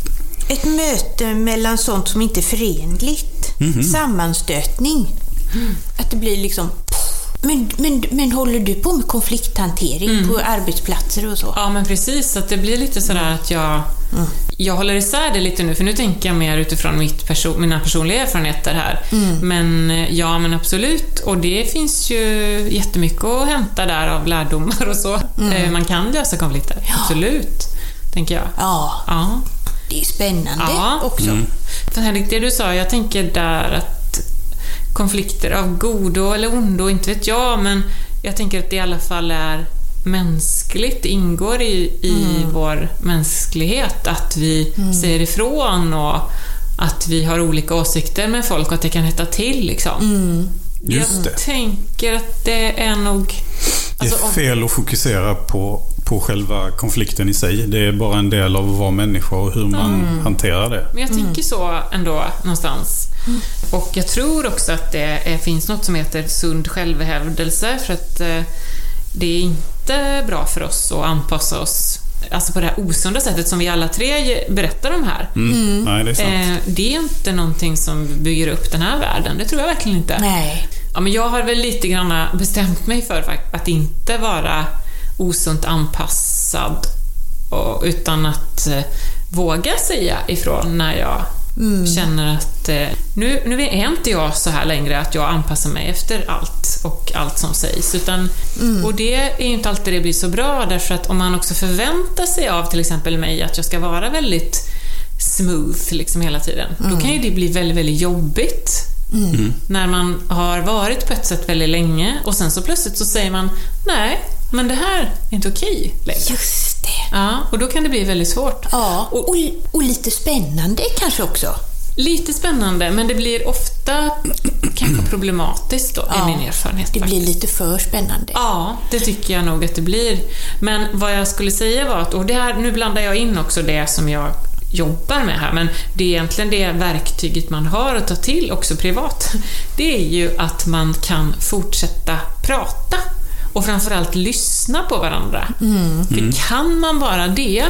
ett möte mellan sånt som inte är förenligt. Mm-hmm. Sammanstötning. Mm. Att det blir liksom... Men, men, men håller du på med konflikthantering mm. på arbetsplatser och så? Ja, men precis. Att det blir lite sådär att jag, mm. jag håller isär det lite nu. För nu tänker jag mer utifrån mitt perso- mina personliga erfarenheter här. Mm. Men ja, men absolut. Och det finns ju jättemycket att hämta där av lärdomar och så. Mm. Man kan lösa konflikter. Ja. Absolut, tänker jag. Ja, ja. Det är spännande ja. också. Mm. För Henrik, det du sa, jag tänker där att konflikter av godo eller ondo, inte vet jag, men jag tänker att det i alla fall är mänskligt, det ingår i, i mm. vår mänsklighet att vi mm. säger ifrån och att vi har olika åsikter med folk och att det kan hetta till liksom. Mm. Just jag det. tänker att det är nog... Alltså, det är fel att fokusera på, på själva konflikten i sig. Det är bara en del av att vara människa och hur man mm. hanterar det. Men jag tänker mm. så ändå någonstans. Mm. Och jag tror också att det är, finns något som heter sund självhävdelse, för att eh, det är inte bra för oss att anpassa oss alltså på det här osunda sättet som vi alla tre berättar om här. Mm. Mm. Nej, det är sant. Eh, det är inte någonting som bygger upp den här världen. Det tror jag verkligen inte. Nej. Ja, men jag har väl lite grann bestämt mig för att inte vara osunt anpassad och, utan att eh, våga säga ifrån när jag mm. känner att eh, nu, nu är inte jag så här längre att jag anpassar mig efter allt och allt som sägs, utan, mm. och det är ju inte alltid det blir så bra, därför att om man också förväntar sig av till exempel mig att jag ska vara väldigt smooth liksom hela tiden, mm. då kan ju det bli väldigt, väldigt jobbigt. Mm. När man har varit på ett sätt väldigt länge och sen så plötsligt så säger man nej, men det här är inte okej längre. Just det. Ja, och då kan det bli väldigt svårt. Ja, och, och, och lite spännande kanske också. Lite spännande, men det blir ofta kanske problematiskt då, ja, är min erfarenhet. Det faktiskt. blir lite för spännande. Ja, det tycker jag nog att det blir. Men vad jag skulle säga var att, och det här, nu blandar jag in också det som jag jobbar med här, men det är egentligen det verktyget man har att ta till också privat. Det är ju att man kan fortsätta prata och framförallt lyssna på varandra. Mm. För kan man bara det,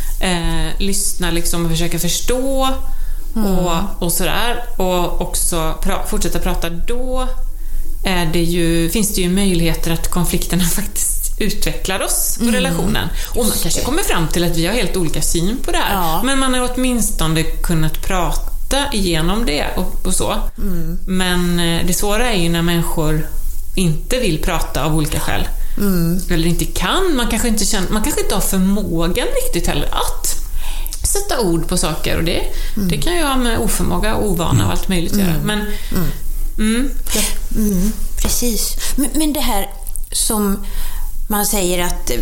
eh, lyssna liksom och försöka förstå mm. och, och sådär, och också pra- fortsätta prata, då är det ju, finns det ju möjligheter att konflikterna faktiskt utvecklar oss på mm. relationen. Och man kanske kommer fram till att vi har helt olika syn på det här. Ja. Men man har åtminstone kunnat prata igenom det och, och så. Mm. Men det svåra är ju när människor inte vill prata av olika skäl. Mm. Eller inte kan. Man kanske inte, känner, man kanske inte har förmågan riktigt heller att sätta ord på saker. Och det, mm. det kan ju ha med oförmåga och ovana och allt möjligt att göra. Mm. Men, mm. Mm, ja. mm, precis. Men, men det här som man säger att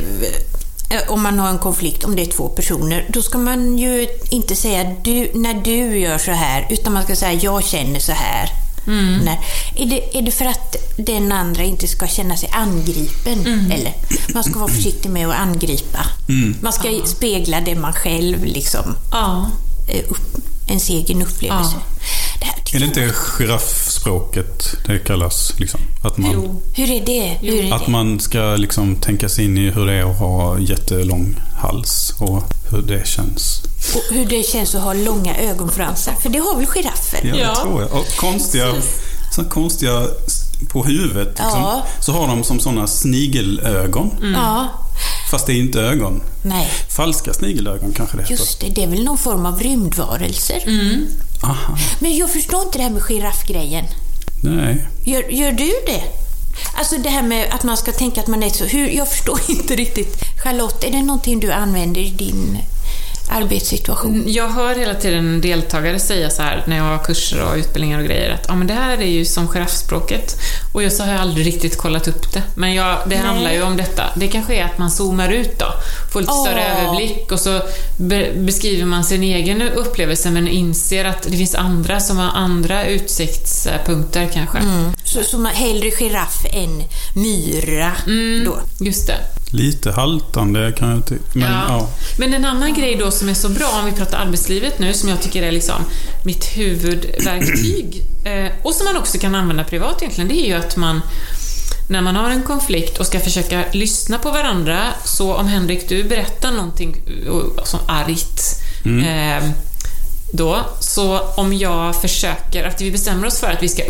eh, om man har en konflikt, om det är två personer, då ska man ju inte säga du, när du gör så här, utan man ska säga jag känner så här. Mm. När, är, det, är det för att den andra inte ska känna sig angripen? Mm. Eller man ska vara försiktig med att angripa. Mm. Man ska ja. spegla det man själv liksom ja. upp, ens egen upplevelse. Ja. Det här, är det inte giraffspråket det kallas? Liksom? Att man, jo. Hur är det? Hur är att det? man ska liksom tänka sig in i hur det är att ha jättelång hals och hur det känns. Och hur det känns att ha långa ögonfransar. För det har väl giraffer? Ja, det ja. tror jag. Och konstiga, så konstiga på huvudet. Liksom. Ja. Så har de som sådana snigelögon. Mm. Ja. Fast det är inte ögon. Nej. Falska snigelögon kanske det heter. Just det, det är väl någon form av rymdvarelser. Mm. Aha. Men jag förstår inte det här med giraffgrejen. Nej. Gör, gör du det? Alltså det här med att man ska tänka att man är så... Hur, jag förstår inte riktigt. Charlotte, är det någonting du använder i din arbetssituation? Jag hör hela tiden deltagare säga så här när jag har kurser och utbildningar och grejer att ja, men det här är ju som giraffspråket, och jag så har jag aldrig riktigt kollat upp det, men jag, det Nej. handlar ju om detta. Det kanske är att man zoomar ut då, får lite oh. större överblick, och så be- beskriver man sin egen upplevelse men inser att det finns andra som har andra utsiktspunkter kanske. Mm. Så, så man hellre giraff än myra mm, då. Just det. Lite haltande kan jag tycka. Men, ja. ja. Men en annan grej då som är så bra om vi pratar arbetslivet nu, som jag tycker är liksom mitt huvudverktyg eh, och som man också kan använda privat egentligen, det är ju att man när man har en konflikt och ska försöka lyssna på varandra, så om Henrik du berättar någonting som argt mm. eh, då, så om jag försöker, att vi bestämmer oss för att vi ska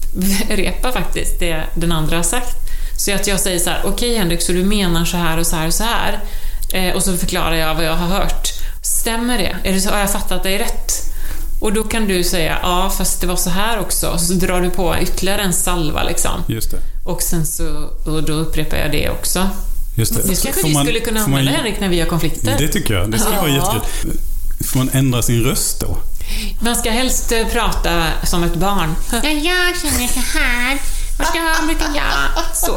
upprepa faktiskt det den andra har sagt, så att jag säger så här: okej okay, Henrik, så du menar så här och så här och så här, eh, och så förklarar jag vad jag har hört. Stämmer det? Är det så, har jag fattat det rätt? Och då kan du säga, ja fast det var så här också, så drar du på ytterligare en salva liksom. Just det. Och sen så, och då upprepar jag det också. Just det. Det kanske vi man, skulle kunna använda, man, Henrik, när vi har konflikter. Det tycker jag, det skulle ja. vara jättekul. Får man ändra sin röst då? Man ska helst prata som ett barn. Ja, jag känner så här. Vad ska jag brukar jag? Så.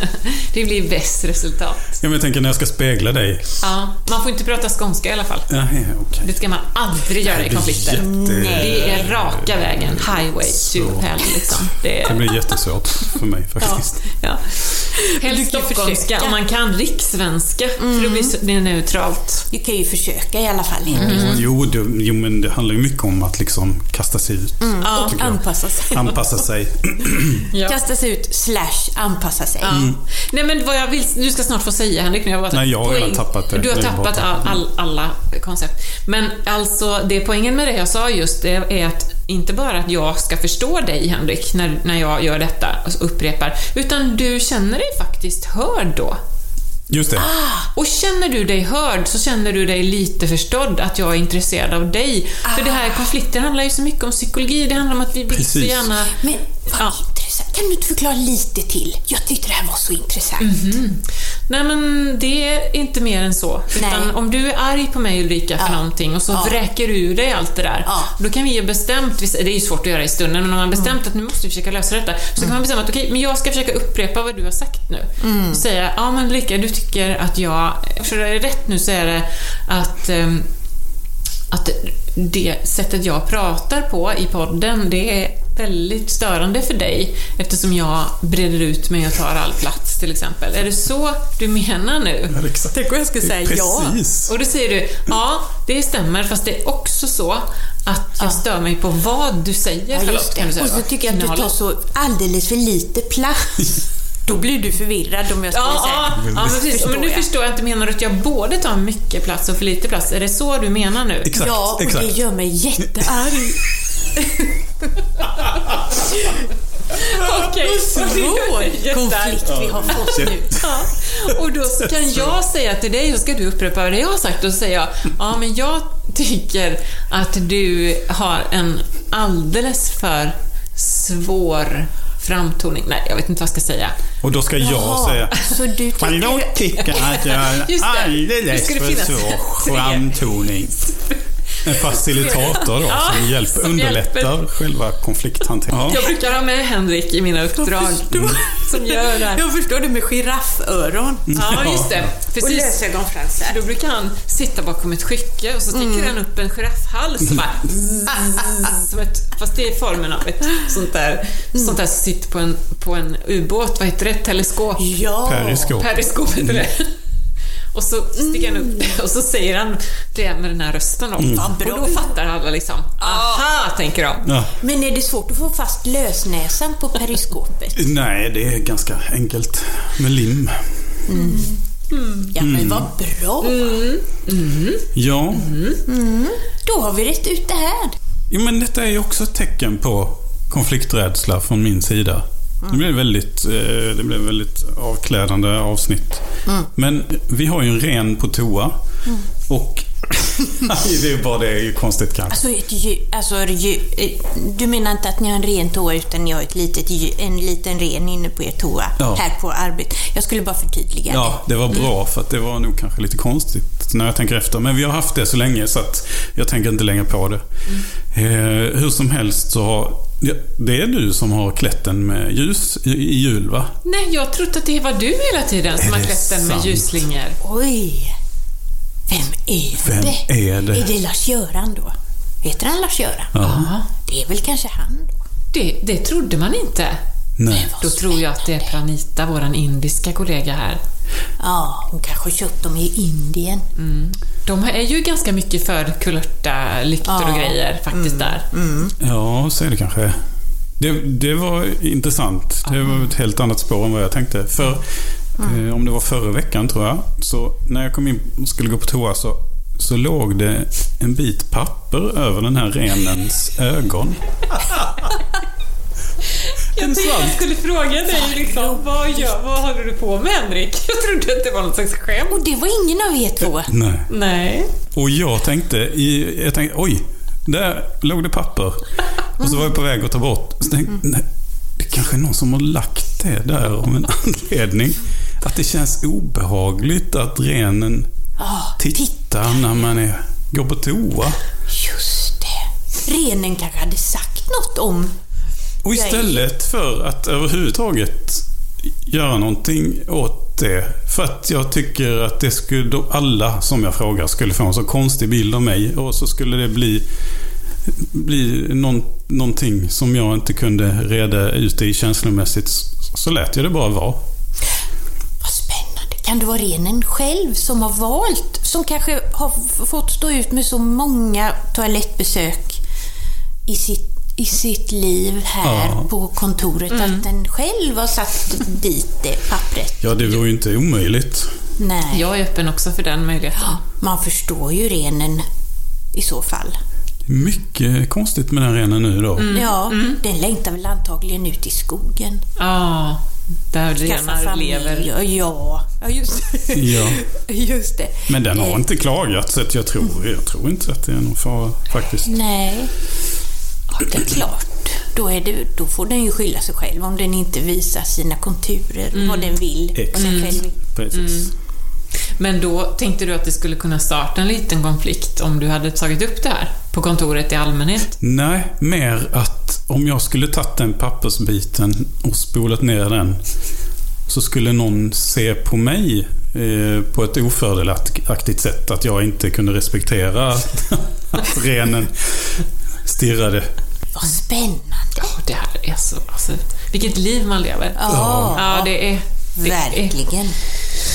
Det blir bäst resultat. Ja, men jag tänker när jag ska spegla dig. Ja, man får inte prata skånska i alla fall. Ja, okay. Det ska man aldrig göra i konflikter. Jätte... Det är raka vägen. Highway to hell liksom. Det, är... det blir jättesvårt för mig faktiskt. Ja, ja. Helst stockholmska, om man kan rikssvenska, mm. för det blir det är neutralt. Du kan ju försöka i alla fall. Mm. Mm. Jo, det, jo, men det handlar ju mycket om att liksom kasta sig ut. Mm. Ja, anpassa sig. Anpassa sig. Ja. Kasta sig ut slash anpassa sig. Ja. Mm. Nej, men vad jag vill, du ska snart få säga, Henrik. Nu jag bara, Nej, jag har redan tappat det. Du har det tappat all, all, alla koncept. Men alltså, det poängen med det jag sa just det är att inte bara att jag ska förstå dig, Henrik, när, när jag gör detta och upprepar, utan du känner dig faktiskt hörd då. Just det. Ah, och känner du dig hörd så känner du dig lite förstådd, att jag är intresserad av dig. Ah. För det här konflikten handlar ju så mycket om psykologi. Det handlar om att vi vill så gärna... Men vad ja. intressant. Kan du inte förklara lite till? Jag tyckte det här var så intressant. Mm-hmm. Nej, men det är inte mer än så. Utan Nej. om du är arg på mig, Ulrika, för ja. någonting, och så ja. vräker du ur dig allt det där. Ja. Då kan vi ju bestämt, det är ju svårt att göra i stunden, men om man bestämt mm. att nu måste vi försöka lösa detta, så mm. kan man bestämma att okej, okay, men jag ska försöka upprepa vad du har sagt nu. Mm. Och säga, ja men Ulrika, du tycker att jag, för det är rätt nu, så är det att um, att det sättet jag pratar på i podden, det är väldigt störande för dig, eftersom jag breder ut mig och tar all plats till exempel. Är det så du menar nu? Ja, exakt. Tänk om jag skulle säga Precis. ja. Och då säger du, ja, det stämmer, fast det är också så att jag ja. stör mig på vad du säger. Ja, just det. Kan du säga. Och så tycker jag att du tar så alldeles för lite plats. Då blir du förvirrad om jag skulle ja, säga. Ja, men, precis. Men nu förstår jag inte, menar du att jag både tar mycket plats och för lite plats? Är det så du menar nu? Exakt, ja, och exakt. det gör mig jättearg. Okej, svår konflikt vi har fått nu. Ja. Och då kan jag säga till dig, så ska du upprepa det jag har sagt, och säga, ja men jag tycker att du har en alldeles för svår framtoning. Nej, jag vet inte vad jag ska säga. Och då ska jag Jaha, säga, så du tycker... jag tycker att jag har alldeles för svår framtoning. En facilitator då, ja, som, hjälp, som underlättar hjälper. själva konflikthanteringen. Ja. Jag brukar ha med Henrik i mina uppdrag som gör det här. Jag förstår det med girafföron. Ja, just det. Precis. Och lösögonfransar. Då brukar han sitta bakom ett skicke och så sticker mm. han upp en giraffhals och bara, som ett, fast det är formen av ett sånt där, mm. sånt där som sitter på en, på en ubåt. Vad heter det? Teleskop. Ja. Periskop. Periskop heter det. Och så sticker han upp det och så säger han det med den här rösten. Mm. Och då fattar alla liksom, aha, tänker de. Ja. Men är det svårt att få fast lösnäsan på periskopet? Nej, det är ganska enkelt med lim. Mm. Mm. Ja, men vad bra. Mm. Mm. Ja. Mm. Mm. Då har vi rätt ut det här. Ja, men detta är ju också ett tecken på konflikträdsla från min sida. Det blev väldigt, det blev väldigt avklädande avsnitt. Mm. Men vi har ju en ren på toa. Mm. Och det är bara det är ju konstigt kanske. Alltså, ett, alltså du menar inte att ni har en ren toa, utan ni har ett litet, en liten ren inne på er toa, ja. Här på arbetet. Jag skulle bara förtydliga. Ja, det var bra, för att det var nog kanske lite konstigt när jag tänker efter. Men vi har haft det så länge så att jag tänker inte längre på det. Mm. Eh, hur som helst så har ja, det är du som har klätt den med ljus i, i jul, va? Nej, jag trodde att det var du hela tiden som har klätt den med ljusslingor. Oj. Vem är Vem det? är det? Är det Lars-Göran då? Heter han Lars-Göran? Ja. Det är väl kanske han då? Det, det trodde man inte. Nej. Då tror jag att det är Pranita, våran indiska kollega här. Ja, hon kanske har köpt dem i Indien. Mm. De är ju ganska mycket för kulörta lyktor ja. och grejer faktiskt mm. där. Mm. Ja, så är det kanske. Det, det var intressant. Det var ett helt annat spår än vad jag tänkte. För mm. eh, om det var förra veckan tror jag, så när jag kom in och skulle gå på toa så så låg det en bit papper över den här renens ögon. Jag tänkte att jag skulle fråga dig liksom, vad, gör, vad håller du på med, Henrik? Jag trodde att det var något slags skämt. Och det var ingen av er två. Nej. Nej. Och jag tänkte, i, jag tänkte, oj, där låg det papper. Och så var jag på väg att ta bort. Så tänkte, nej, det kanske är någon som har lagt det där om en anledning. Att det känns obehagligt att renen Oh, tittar när man är, går på toa. Just det. Renen kanske hade sagt något om... Och istället för att överhuvudtaget göra någonting åt det, för att jag tycker att det skulle, alla som jag frågar skulle få en så konstig bild av mig, och så skulle det bli bli någon, någonting som jag inte kunde reda ut i känslomässigt, så lät jag det bara vara. Vad spännande. Kan det vara renen själv som har valt, som kanske har fått stå ut med så många toalettbesök i sitt i sitt liv här ja. på kontoret, mm. att den själv har satt dit det pappret. Ja, det var ju inte omöjligt. Nej. Jag är öppen också för den möjligheten. Ja, man förstår ju renen i så fall. Mycket konstigt med den renen nu då. Mm. Ja, mm. den längtar väl antagligen ut i skogen. Ja, där renar lever. Ja, ja. ja, just det. Ja. Just det. Men den har eh. inte klagat, så att jag tror, jag tror inte att det är någon fara faktiskt. Nej. Ja, det är klart. Då, är det, då får den ju skylla sig själv om den inte visar sina konturer, mm. vad den vill. Exakt. Vad den själv vill. Precis. Mm. Men då tänkte du att det skulle kunna starta en liten konflikt om du hade tagit upp det här på kontoret i allmänhet? Nej, mer att om jag skulle tagit den pappersbiten och spolat ner den, så skulle någon se på mig eh, på ett ofördelaktigt sätt, att jag inte kunde respektera att renen stirrade. Vad spännande. Ja, det här är så... Alltså, vilket liv man lever. Ja, ja det är... Det verkligen. Är.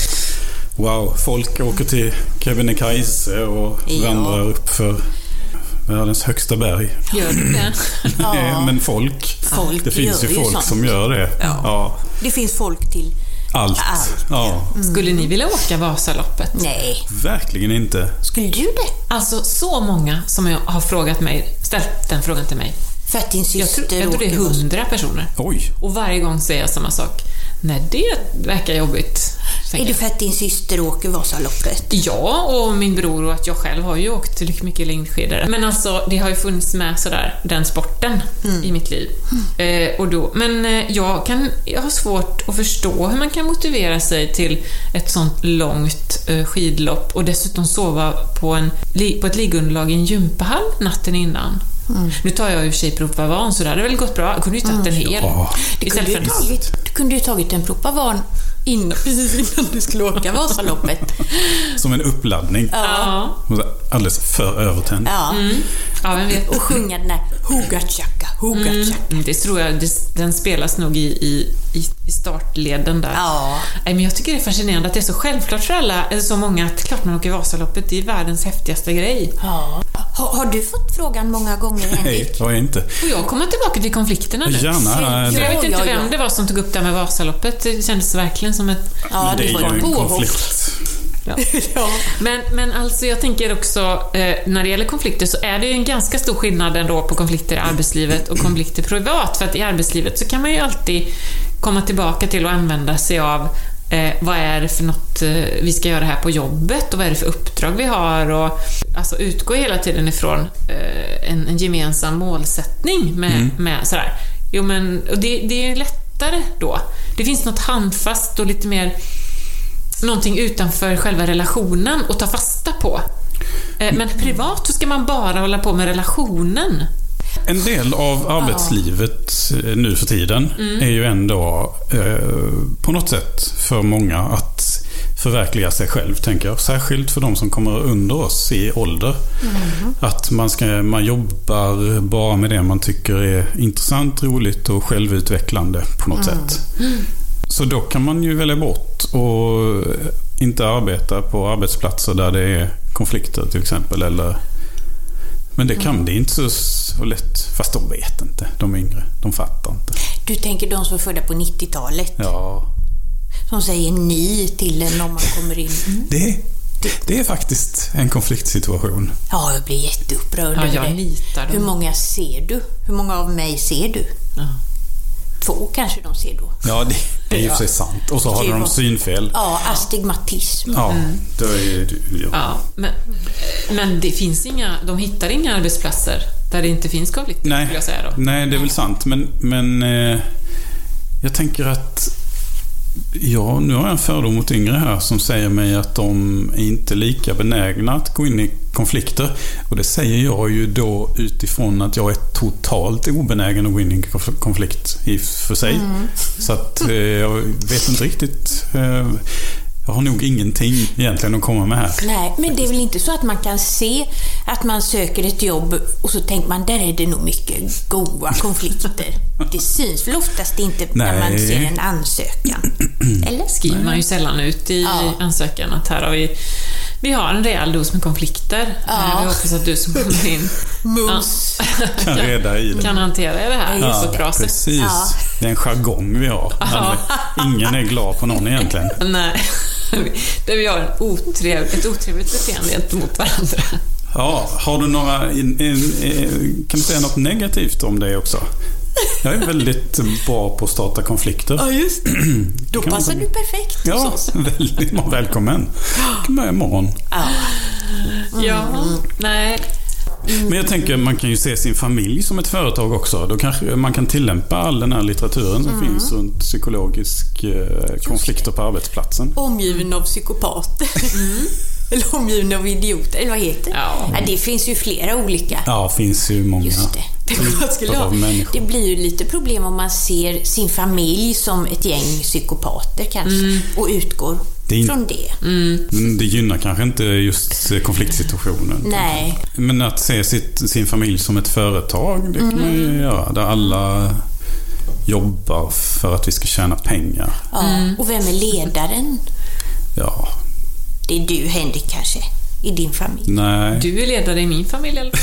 Wow, folk åker till Kebnekaise och ja. vandrar upp för världens högsta berg. Gör du det? Ja. Nej, men folk. folk det finns ju folk som gör det. Ja. Ja. Det finns folk till allt. allt. Ja. Mm. Skulle ni vilja åka Vasaloppet? Nej. Verkligen inte. Skulle du det? Alltså, så många som jag har frågat mig, ställt den frågan till mig. För att din syster jag tror, jag tror det är hundra personer. Oj. Och varje gång säger jag samma sak. Nej, det verkar jobbigt. Är det för att din syster åker Vasaloppet? Ja, och min bror och att jag själv har ju åkt till mycket längdskidor. Men alltså, det har ju funnits med sådär, den sporten mm. i mitt liv. Mm. Eh, och då, men jag, kan, jag har svårt att förstå hur man kan motivera sig till ett sånt långt eh, skidlopp och dessutom sova på, en, på ett liggunderlag i en gympahall natten innan. Mm. Nu tar jag ju sig Propavan, så det hade väl gått bra. Jag kunde ju tagit mm. en hel. Ja. Du, kunde ju tagit, du kunde ju tagit en Propavan in, precis innan du skulle åka Vasaloppet. Som en uppladdning. Ja. Alldeles för övertänd. Ja. Mm. Ja, vem vet. Och sjunga den där Hugachaka, Hugachaka. Mm. Det tror jag, det, den spelas nog i, i, i startleden där. Ja. Nej, men jag tycker det är fascinerande att det är så självklart för alla, eller så många, att klart man åker Vasaloppet, det är världens häftigaste grej. Ja. Har, har du fått frågan många gånger, Henrik? Nej, jag är inte. Och jag kommer tillbaka till konflikterna nu. Gärna. För jag vet inte ja, vem ja. det var som tog upp det här med Vasaloppet. Det kändes verkligen som ett... Ja, men det, det är ju en påhopp. konflikt. Ja. Ja. Men, men alltså jag tänker också eh, när det gäller konflikter så är det ju en ganska stor skillnad ändå på konflikter i arbetslivet och konflikter privat. För att i arbetslivet så kan man ju alltid komma tillbaka till och använda sig av eh, vad är det för något eh, vi ska göra här på jobbet och vad är det för uppdrag vi har och alltså utgå hela tiden ifrån eh, en, en gemensam målsättning med, mm. med sådär. Jo men, och det, det är lättare då. Det finns något handfast och lite mer någonting utanför själva relationen att ta fasta på. Men privat så ska man bara hålla på med relationen. En del av arbetslivet ja. nu för tiden mm. är ju ändå eh, på något sätt för många att förverkliga sig själv, tänker jag. Särskilt för de som kommer under oss i ålder. Mm. Att man, ska, man jobbar bara med det man tycker är intressant, roligt och självutvecklande på något mm. sätt. Mm. Så då kan man ju välja bort och inte arbeta på arbetsplatser där det är konflikter till exempel. Eller... Men det kan mm. det inte så, så lätt. Fast de vet inte, de yngre. De fattar inte. Du tänker de som är födda på nittiotalet? Ja. Som säger ni till en om man kommer in. Det Det är faktiskt en konfliktsituation. Ja, jag blir jätteupprörd. Ja, jag nitar dem. Hur många ser du? Hur många av mig ser du? Ja. Två kanske de ser då. Ja, det, det är ju så sant. Och så har de synfel. Ja, astigmatism. Ja, då är, ja. Ja, men, men det finns inga, de hittar inga arbetsplatser där det inte finns konflikter, Nej, skulle jag säga då. nej, det är väl sant. Men, men eh, jag tänker att ja, nu har jag en fördom mot yngre här som säger mig att de är inte lika benägna att gå in i konflikter. Och det säger jag ju då utifrån att jag är totalt obenägen att gå in i en konflikt i för sig. Mm. Så att eh, jag vet inte riktigt. Eh, jag har nog ingenting egentligen att komma med här. Nej, men det är väl inte så att man kan se att man söker ett jobb och så tänker man, där är det nog mycket goda konflikter. Det syns väl oftast inte Nej. när man ser en ansökan. Eller? Skriver man ju sällan ut i ja. ansökan att här har vi vi har en rejäl dos med konflikter. Ja. Vi hoppas att du som kommer in Mums. Ja. kan reda i det. Kan hantera det här ja, på ett bra sätt. Precis. Ja. Det är en jargong vi har. Ja. Ingen är glad på någon egentligen. Nej. Där vi har en otrev, ett otrevligt beteende gentemot varandra. Ja, har du några in, in, in, kan du säga något negativt om det också? Jag är väldigt bra på att starta konflikter. Ja, just det. Då kan passar man... du perfekt ja, hos oss. Väldigt välkommen. Jag kan börja imorgon. Ja, mm. ja nej. Mm. Men jag tänker man kan ju se sin familj som ett företag också. Då kanske man kan tillämpa all den här litteraturen som mm. finns runt psykologisk eh, konflikter på arbetsplatsen. Omgiven av psykopater. Mm. Eller omgiven av idioter, eller vad heter det? Ja. Ja, det finns ju flera olika. Ja, finns ju många. Just det. Det, det blir ju lite problem om man ser sin familj som ett gäng psykopater kanske mm. och utgår det in... från det. Mm. Det gynnar kanske inte just konfliktsituationen. Nej. Men att se sitt, sin familj som ett företag, det kan mm. man ju göra. Där alla jobbar för att vi ska tjäna pengar. Ja. Mm. Och vem är ledaren? Ja. Det är du, Henrik, kanske, i din familj. Nej. Du är ledare i min familj, eller?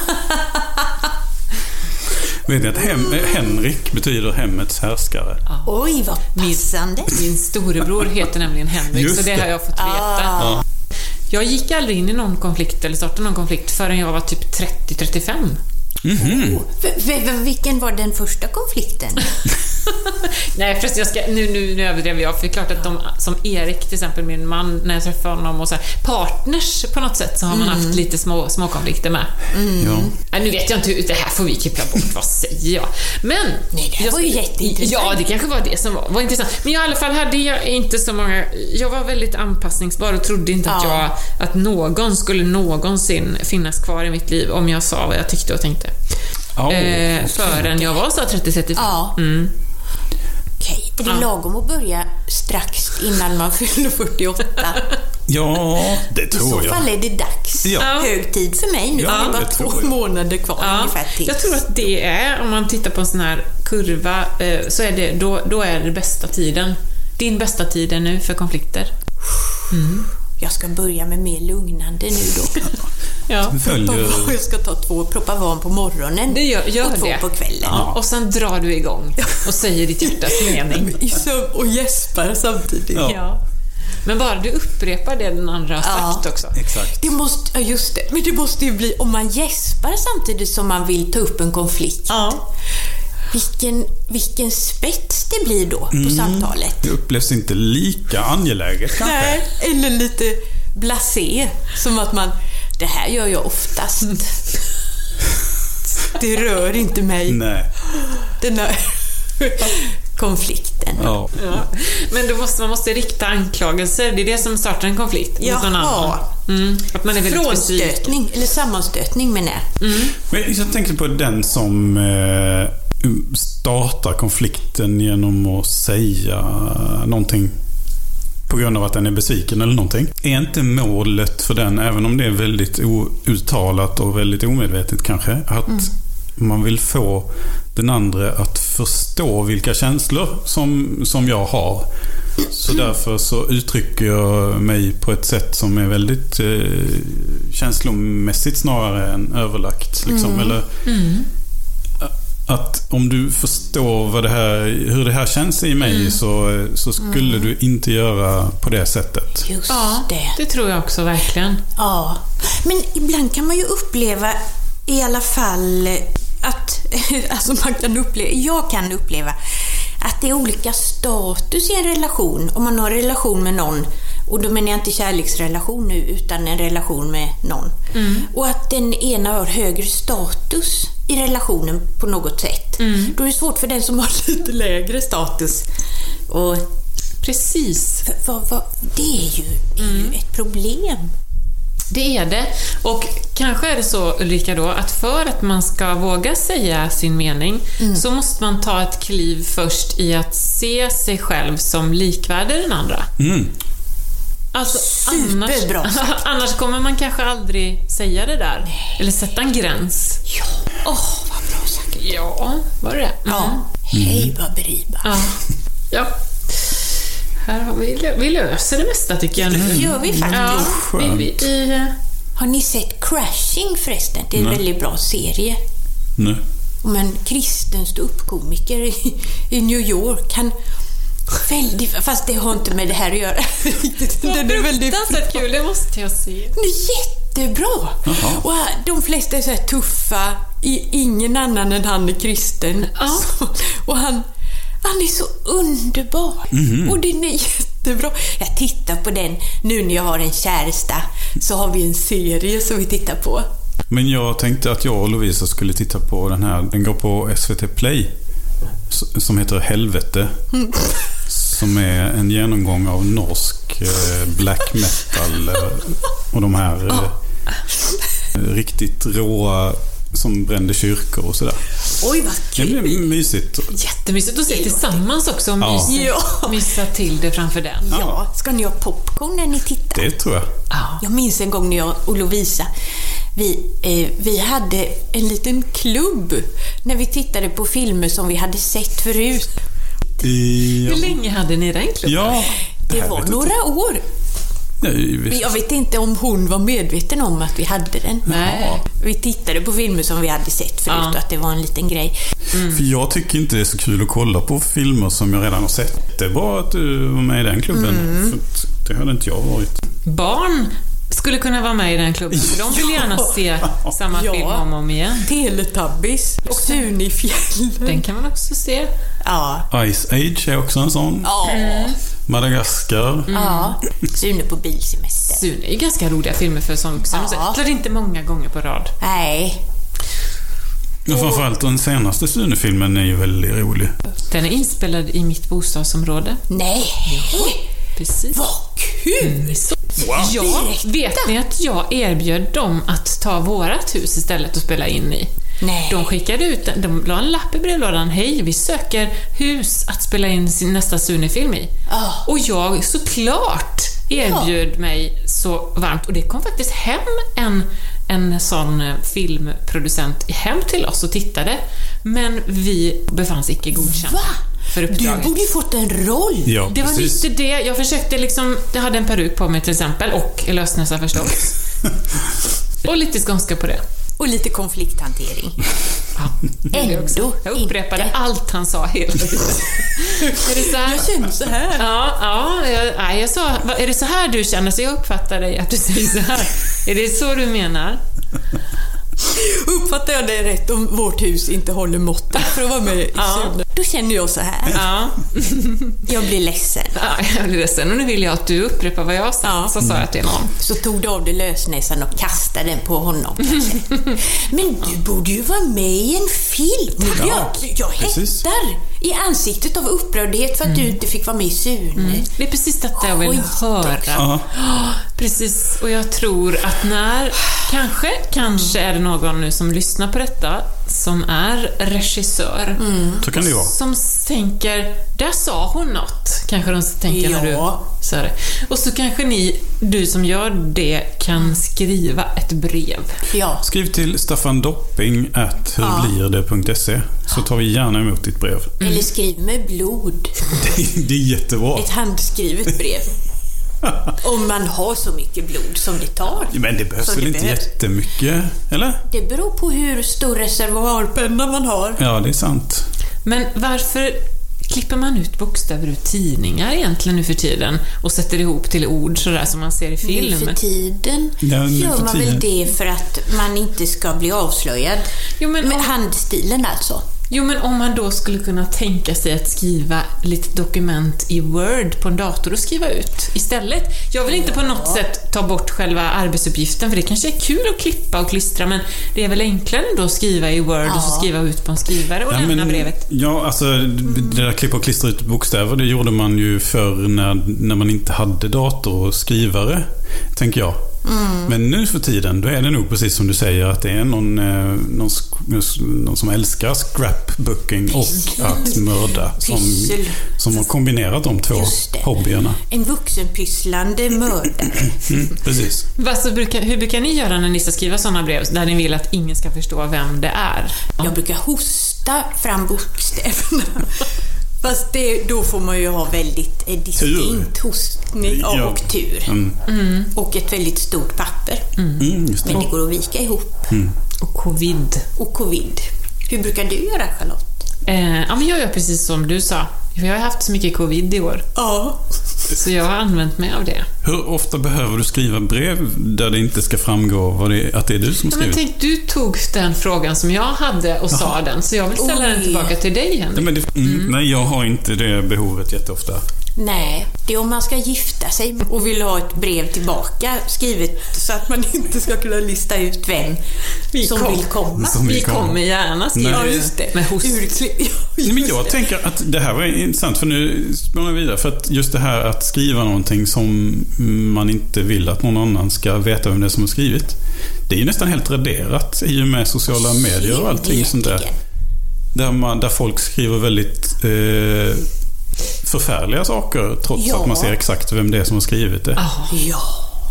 Vet ni att hem, Henrik betyder hemmets härskare? Ah. Oj, vad passande. Min, min storebror heter nämligen Henrik, Just så det, det har jag fått veta. Ah. Jag gick aldrig in i någon konflikt eller startade någon konflikt förrän jag var typ trettio trettiofem. Mm-hmm. Oh. V- v- vilken var den första konflikten? Nej, förresten, jag ska, nu, nu, nu överdrev jag. För det är klart att de, som Erik till exempel, min man, när jag träffar honom och så här, partners på något sätt, så har man mm. haft lite små, små konflikter med. Mm. Ja. Nej, nu vet jag inte hur det här får vi kippla bort. Vad säger jag? Men nej, det jag, var ju jätteintressant. Ja, det kanske var det som var, var intressant. Men jag, i alla fall hade jag inte så många. Jag var väldigt anpassningsbar och trodde inte att, ja. jag, att någon skulle någonsin finnas kvar i mitt liv om jag sa vad jag tyckte och tänkte. Oh, eh, förrän jag var så trettio trettiofem. Ja. Mm. Okej, är det ja. lagom att börja strax innan man fyller fyrtioåtta? Ja, det tror jag. I så fall är det dags. Ja. Hög tid för mig. Nu ja, är det bara två jag. månader kvar ja. ungefär till. Jag tror att det är, om man tittar på en sån här kurva, eh, så är det, då, då är det bästa tiden. Din bästa tid är nu för konflikter. Mm. Jag ska börja med mer lugnande nu då. Ja. Följer... Jag ska ta två Propavan på morgonen det gör, gör och två det. på kvällen. Ja. Och sen drar du igång och säger ditt hjärtas mening. Och gäspar samtidigt. Ja. Ja. Men bara du upprepar det den andra har sagt ja. också. Exakt. Det måste, ja just det. Men det måste ju bli, om man gäspar samtidigt som man vill ta upp en konflikt. Ja. Vilken, vilken spets det blir då på mm. samtalet. Det upplevs inte lika angeläget kanske. Nej, eller lite blasé. Som att man, det här gör jag oftast. Det rör inte mig. Nej. Den här konflikten. Ja. Ja. Men då måste man måste rikta anklagelser. Det är det som startar en konflikt mot någon annan. Mm. Att man är väldigt frånstötning eller sammanstötning menar jag. Mm. Men jag tänkte på den som eh, startar konflikten genom att säga någonting på grund av att den är besviken eller någonting. Är inte målet för den, även om det är väldigt outtalat och väldigt omedvetet kanske, att mm. man vill få den andra att förstå vilka känslor som, som jag har. Så därför så uttrycker jag mig på ett sätt som är väldigt eh, känslomässigt snarare än överlagt. Liksom. Mm. Eller mm. att om du förstår vad det här, hur det här känns i mig mm. så, så skulle mm. du inte göra på det sättet. Just ja, det. Det tror jag också verkligen. Ja, men ibland kan man ju uppleva i alla fall att alltså man kan uppleva, jag kan uppleva att det är olika status i en relation. Om man har en relation med någon, och då menar jag inte kärleksrelation nu utan en relation med någon. Mm. Och att den ena har högre status i relationen på något sätt. Mm. Då är det svårt för den som har lite lägre status. Och precis. För, för, för, det är ju, är mm. ju ett problem. Det är det. Och kanske är det så, Ulrika, då, att för att man ska våga säga sin mening mm. så måste man ta ett kliv först i att se sig själv som likvärdig den andra. Mm. Alltså, Superbra annars, annars kommer man kanske aldrig säga det där. Nej. Eller sätta en gräns. Ja. Åh, oh, vad bra sagt. Ja, var det det? Ja. Mm. Hej, Baberiba. Ja. Ja. Här har vi, vi löser det mesta, tycker jag nu. Det gör vi faktiskt. Ja, vi, vi, i, har ni sett Crashing förresten? Det är en Nej. väldigt bra serie. Nej. Om en kristen ståuppkomiker i, i New York. Han väldigt, fast det har inte med det här att göra. Det är väldigt kul, det måste jag se. Det är jättebra. Jaha. Och de flesta är så här tuffa. Ingen annan än han är kristen. Ja. Så, och han Han är så underbar. Mm-hmm. Och den är jättebra. Jag tittar på den nu när jag har en käresta. Så har vi en serie som vi tittar på. Men jag tänkte att jag och Lovisa skulle titta på den här. Den går på S V T Play. Som heter Helvete. Mm. Som är en genomgång av norsk black metal. Och de här oh. riktigt råa som brände kyrkor och sådär. Oj, vad kul. Det blir mysigt. Jättemysigt att se tillsammans också och ja. mysa, ja. mysa till det framför den. Ja, ska ni ha popcorn när ni tittar? Det tror jag. Ja. Jag minns en gång när jag och Lovisa vi, eh, vi hade en liten klubb när vi tittade på filmer som vi hade sett förut. I, Hur länge hade ni den klubben? Ja, det, det var några inte. år. Nej, jag vet inte om hon var medveten om att vi hade den. Nej. Vi tittade på filmer som vi hade sett förut, ja. Att det var en liten grej. Mm. För jag tycker inte det är så kul att kolla på filmer som jag redan har sett. Det är bara att du var med i den klubben. Mm. För det hade inte jag varit. Barn skulle kunna vara med i den klubben. För de vill gärna se samma ja. film om och om igen. Teletubbies och Sune i fjällen. Den kan man också se. Ja. Ice Age är också en sån. Ja. Mm. Madagaskar. Mm. Ja. Sune på bilsemester. Sune är ganska roliga filmer för som vuxen. Ja. Det är inte många gånger på rad. Nej. Och framförallt den senaste Sune-filmen är ju väldigt rolig. Den är inspelad i mitt bostadsområde. Nej. Jo. Precis. Vad kul! Mm. Wow. Ja, vet ni att jag erbjöd dem att ta vårat hus istället och spela in i? Nej. De skickade ut, de la en lapp i brevlådan. Hej, vi söker hus att spela in sin nästa Sune-film i. Oh. Och jag såklart erbjöd ja. mig så varmt. Och det kom faktiskt hem en, en sån filmproducent hem till oss och tittade. Men vi befanns icke godkända. Va? För uppdraget. Du borde ju fått en roll. Ja, det var precis. lite det. Jag försökte liksom, jag hade en peruk på mig till exempel och lösnäsa förstås. Och lite skånska på det. Och lite konflikthantering. Ja, ändå. Jag upprepade inte allt han sa hela tiden. Är det så här? Jag känner så här. Ja, ja jag, nej, jag sa, är det så här du känner? Så jag uppfattar dig att du säger så här. Är det så du menar? Uppfattar jag det rätt om vårt hus inte håller måttet för att vara med i ja. Sune? Då känner jag så här. Ja. Jag blir ledsen. Ja, jag blir ledsen. Och nu vill jag att du upprepar vad jag sa. Ja. Så sa jag till någon. Så tog du av dig lösnäsan och kastade den på honom. Men du borde ju vara med i en film. Ja, jag jag hettar i ansiktet av upprördhet för att mm. du inte fick vara med i Sune. Mm. Det är precis detta jag vill Oj, höra. Ja. Precis. Och jag tror att när kanske, kanske är det någon nu som lyssnar på detta som är regissör. Mm. Så kan det vara. Som tänker, där sa hon något. Kanske de tänker ja. när du sa det. Och så kanske ni, du som gör det, kan skriva ett brev. Ja. Skriv till Staffan Dopping at hurblir punkt se så tar vi gärna emot ditt brev. Mm. Eller skriv med blod. Det, det är jättebra. Ett handskrivet brev. Om man har så mycket blod som det tar. Men det behövs Så väl det inte behövs. jättemycket, eller? Det beror på hur stor reservoarpenna man har. Ja, det är sant. Men varför klipper man ut bokstäver ur tidningar egentligen nu för tiden och sätter ihop till ord sådär som man ser i film? Nu för tiden Ja, nu gör för man tiden. väl det för att man inte ska bli avslöjad. Jo, men Med om- handstilen alltså. Jo, men om man då skulle kunna tänka sig att skriva lite dokument i Word på en dator och skriva ut istället. Jag vill inte på något sätt ta bort själva arbetsuppgiften, för det kanske är kul att klippa och klistra, men det är väl enklare då att skriva i Word och så Ja. skriva ut på en skrivare och Ja, lämna men, brevet. ja, alltså det där klippa och klistra ut bokstäver, det gjorde man ju förr när, när man inte hade dator och skrivare, tänker jag. Mm. Men nu för tiden, då är det nog precis som du säger, att det är någon, eh, någon, sk- någon som älskar scrapbooking och att mörda som, Pyssel. som har kombinerat de två Just det. hobbyerna. En vuxenpysslande mördare. Mm, precis. Vad så brukar, hur brukar ni göra när ni ska skriva sådana brev där ni vill att ingen ska förstå vem det är? Jag brukar hosta fram bokstäverna. Fast det, då får man ju ha väldigt eh, distinkt hostning ja, Ja. och tur. Mm. Och ett väldigt stort papper. Mm, just det. Men det går att vika ihop. Och covid. Och covid. Hur brukar du göra, Charlotte? Eh, ja, men jag gör precis som du sa. För jag har haft så mycket covid i år. Ja. Så jag har använt mig av det. Hur ofta behöver du skriva brev där det inte ska framgå vad det är, att det är du som har Ja, men skrivit? tänk, du tog den frågan som jag hade och sa den, så jag vill ställa den Oj. tillbaka till dig, Nej, Henrik. men det, mm, nej, jag har inte det behovet jätteofta. Nej, det är om man ska gifta sig och vill ha ett brev tillbaka skrivet så att man inte ska kunna lista ut vem Vi som kom. vill komma. Som Vi vill komma. kommer gärna skriva Nej. Ja, just det. med host. Urklipp. Ja, just Men jag det. tänker att det här var intressant, för nu spånar jag vidare. För att just det här att skriva någonting som man inte vill att någon annan ska veta vem det är som har skrivit. Det är ju nästan helt raderat i och med sociala medier och allting sånt där. Verkligen. Där, man, där folk skriver väldigt eh, förfärliga saker trots Ja. att man ser exakt vem det är som har skrivit det. Ja.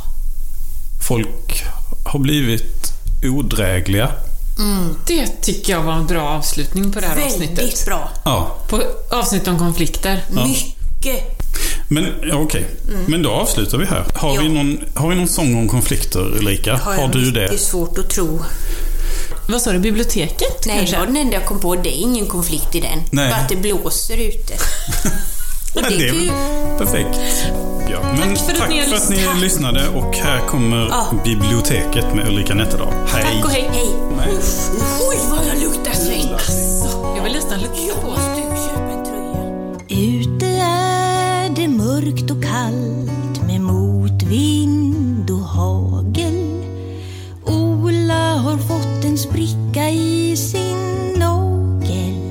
Folk har blivit odrägliga. Det tycker jag var en bra avslutning på det här Väldigt avsnittet. bra. Ja, På avsnitt om konflikter. Mycket. men ja, okej. Men då avslutar vi här. Har, Ja. vi någon, har vi någon sång om konflikter, Ulrika? Har, jag du det? Det är svårt att tro. Vad sa du? Biblioteket? Nej, kanske? det var den enda jag kom på. Det är ingen konflikt i den. Nej. Bara att det blåser ute. Och Men det är kan väl ju- perfekt. Ja, men för att tack ni har för att ni lyssnat. lyssnade, och här kommer Ja. Biblioteket med Ulrika Nätterdal. Hej! Tack och hej. Hej. Uff, oj, vad jag luktar svett. Jag vill nästan lukta Jag på. måste ju köpa en tröja. Ute är det mörkt och kallt med motvind och hagel. Ola har fått en spricka i sin nagel.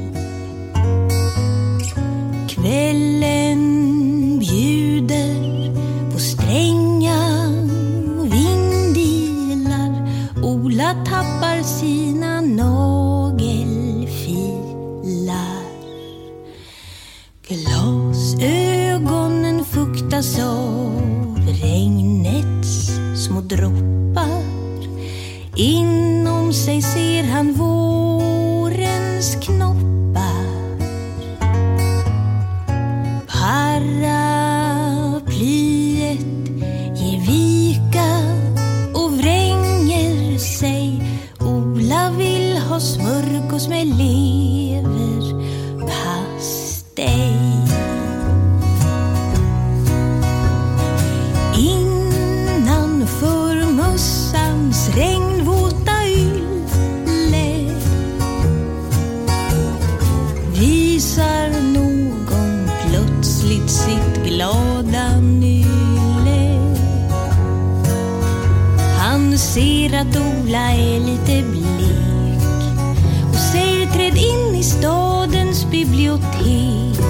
Kvällen bjuder på stränga vindilar. Ola tappar sina nagelfilar. Glasögonen fuktas av regnets små droppar. Inom sig ser han vårens knoppar. Paraplyet ger vika och vränger sig. Ola vill ha smörgås med leverpastej. Innanför mössans regnvåta ylle visar någon plötsligt sitt glada nylle. Han ser att Ola är lite blek och säger: träd in i stadens bibliotek.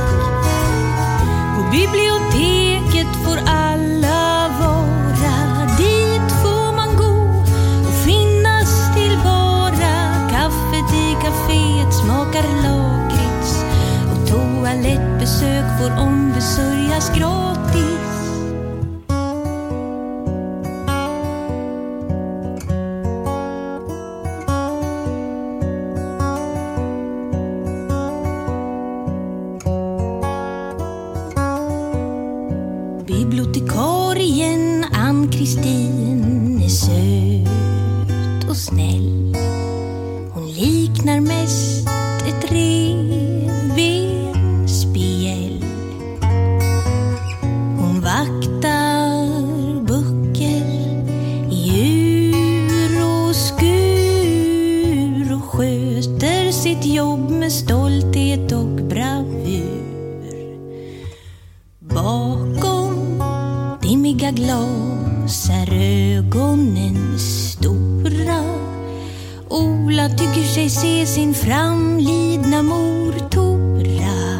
På biblioteket får alla vara. Dit får man gå och finnas tillvara. Kaffet i kaféet smakar lakrits och toalettbesök får ombesörjas gratis. Bibliotekar Ann Kristin är söt och snäll. Hon liknar mest ett revbensspjäll. Hon vaktar böcker i djur och skur och sköter sitt jobb med stolthet och bravur. Bakom dimmiga glas är ögonen stora. Ola tycker sig se sin framlidna mor Tora.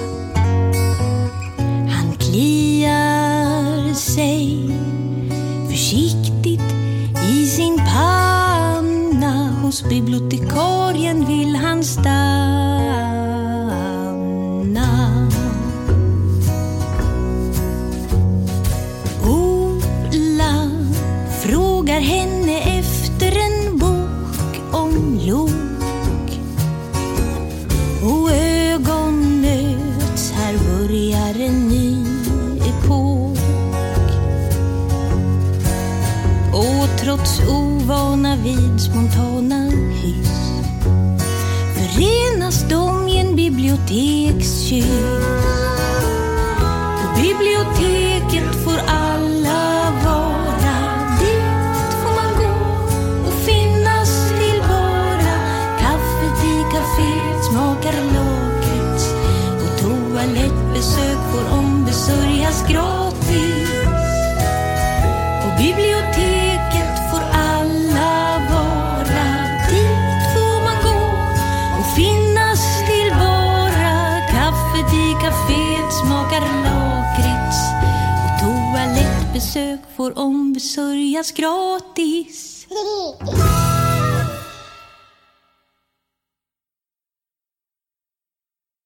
Han kliar sig försiktigt i sin panna. Hos bibliotekarien vill han stanna. Ola frågar henne efter en bok om lok. Och ögon möts, här börjar en ny epok. Och trots ovana vid spontana hyss förenas de i en bibliotekskyss. På biblioteket får alla vara. Dit får man gå och finnas tillvara. Kaffet i kaféet smakar lakrits. Och toalettbesök får ombesörjas gratis. På biblioteket får alla vara. Dit får man gå och finnas tillvara. Kaffet i kaféet smakar lakrits. Och toalettbesök får ombesörjas gratis.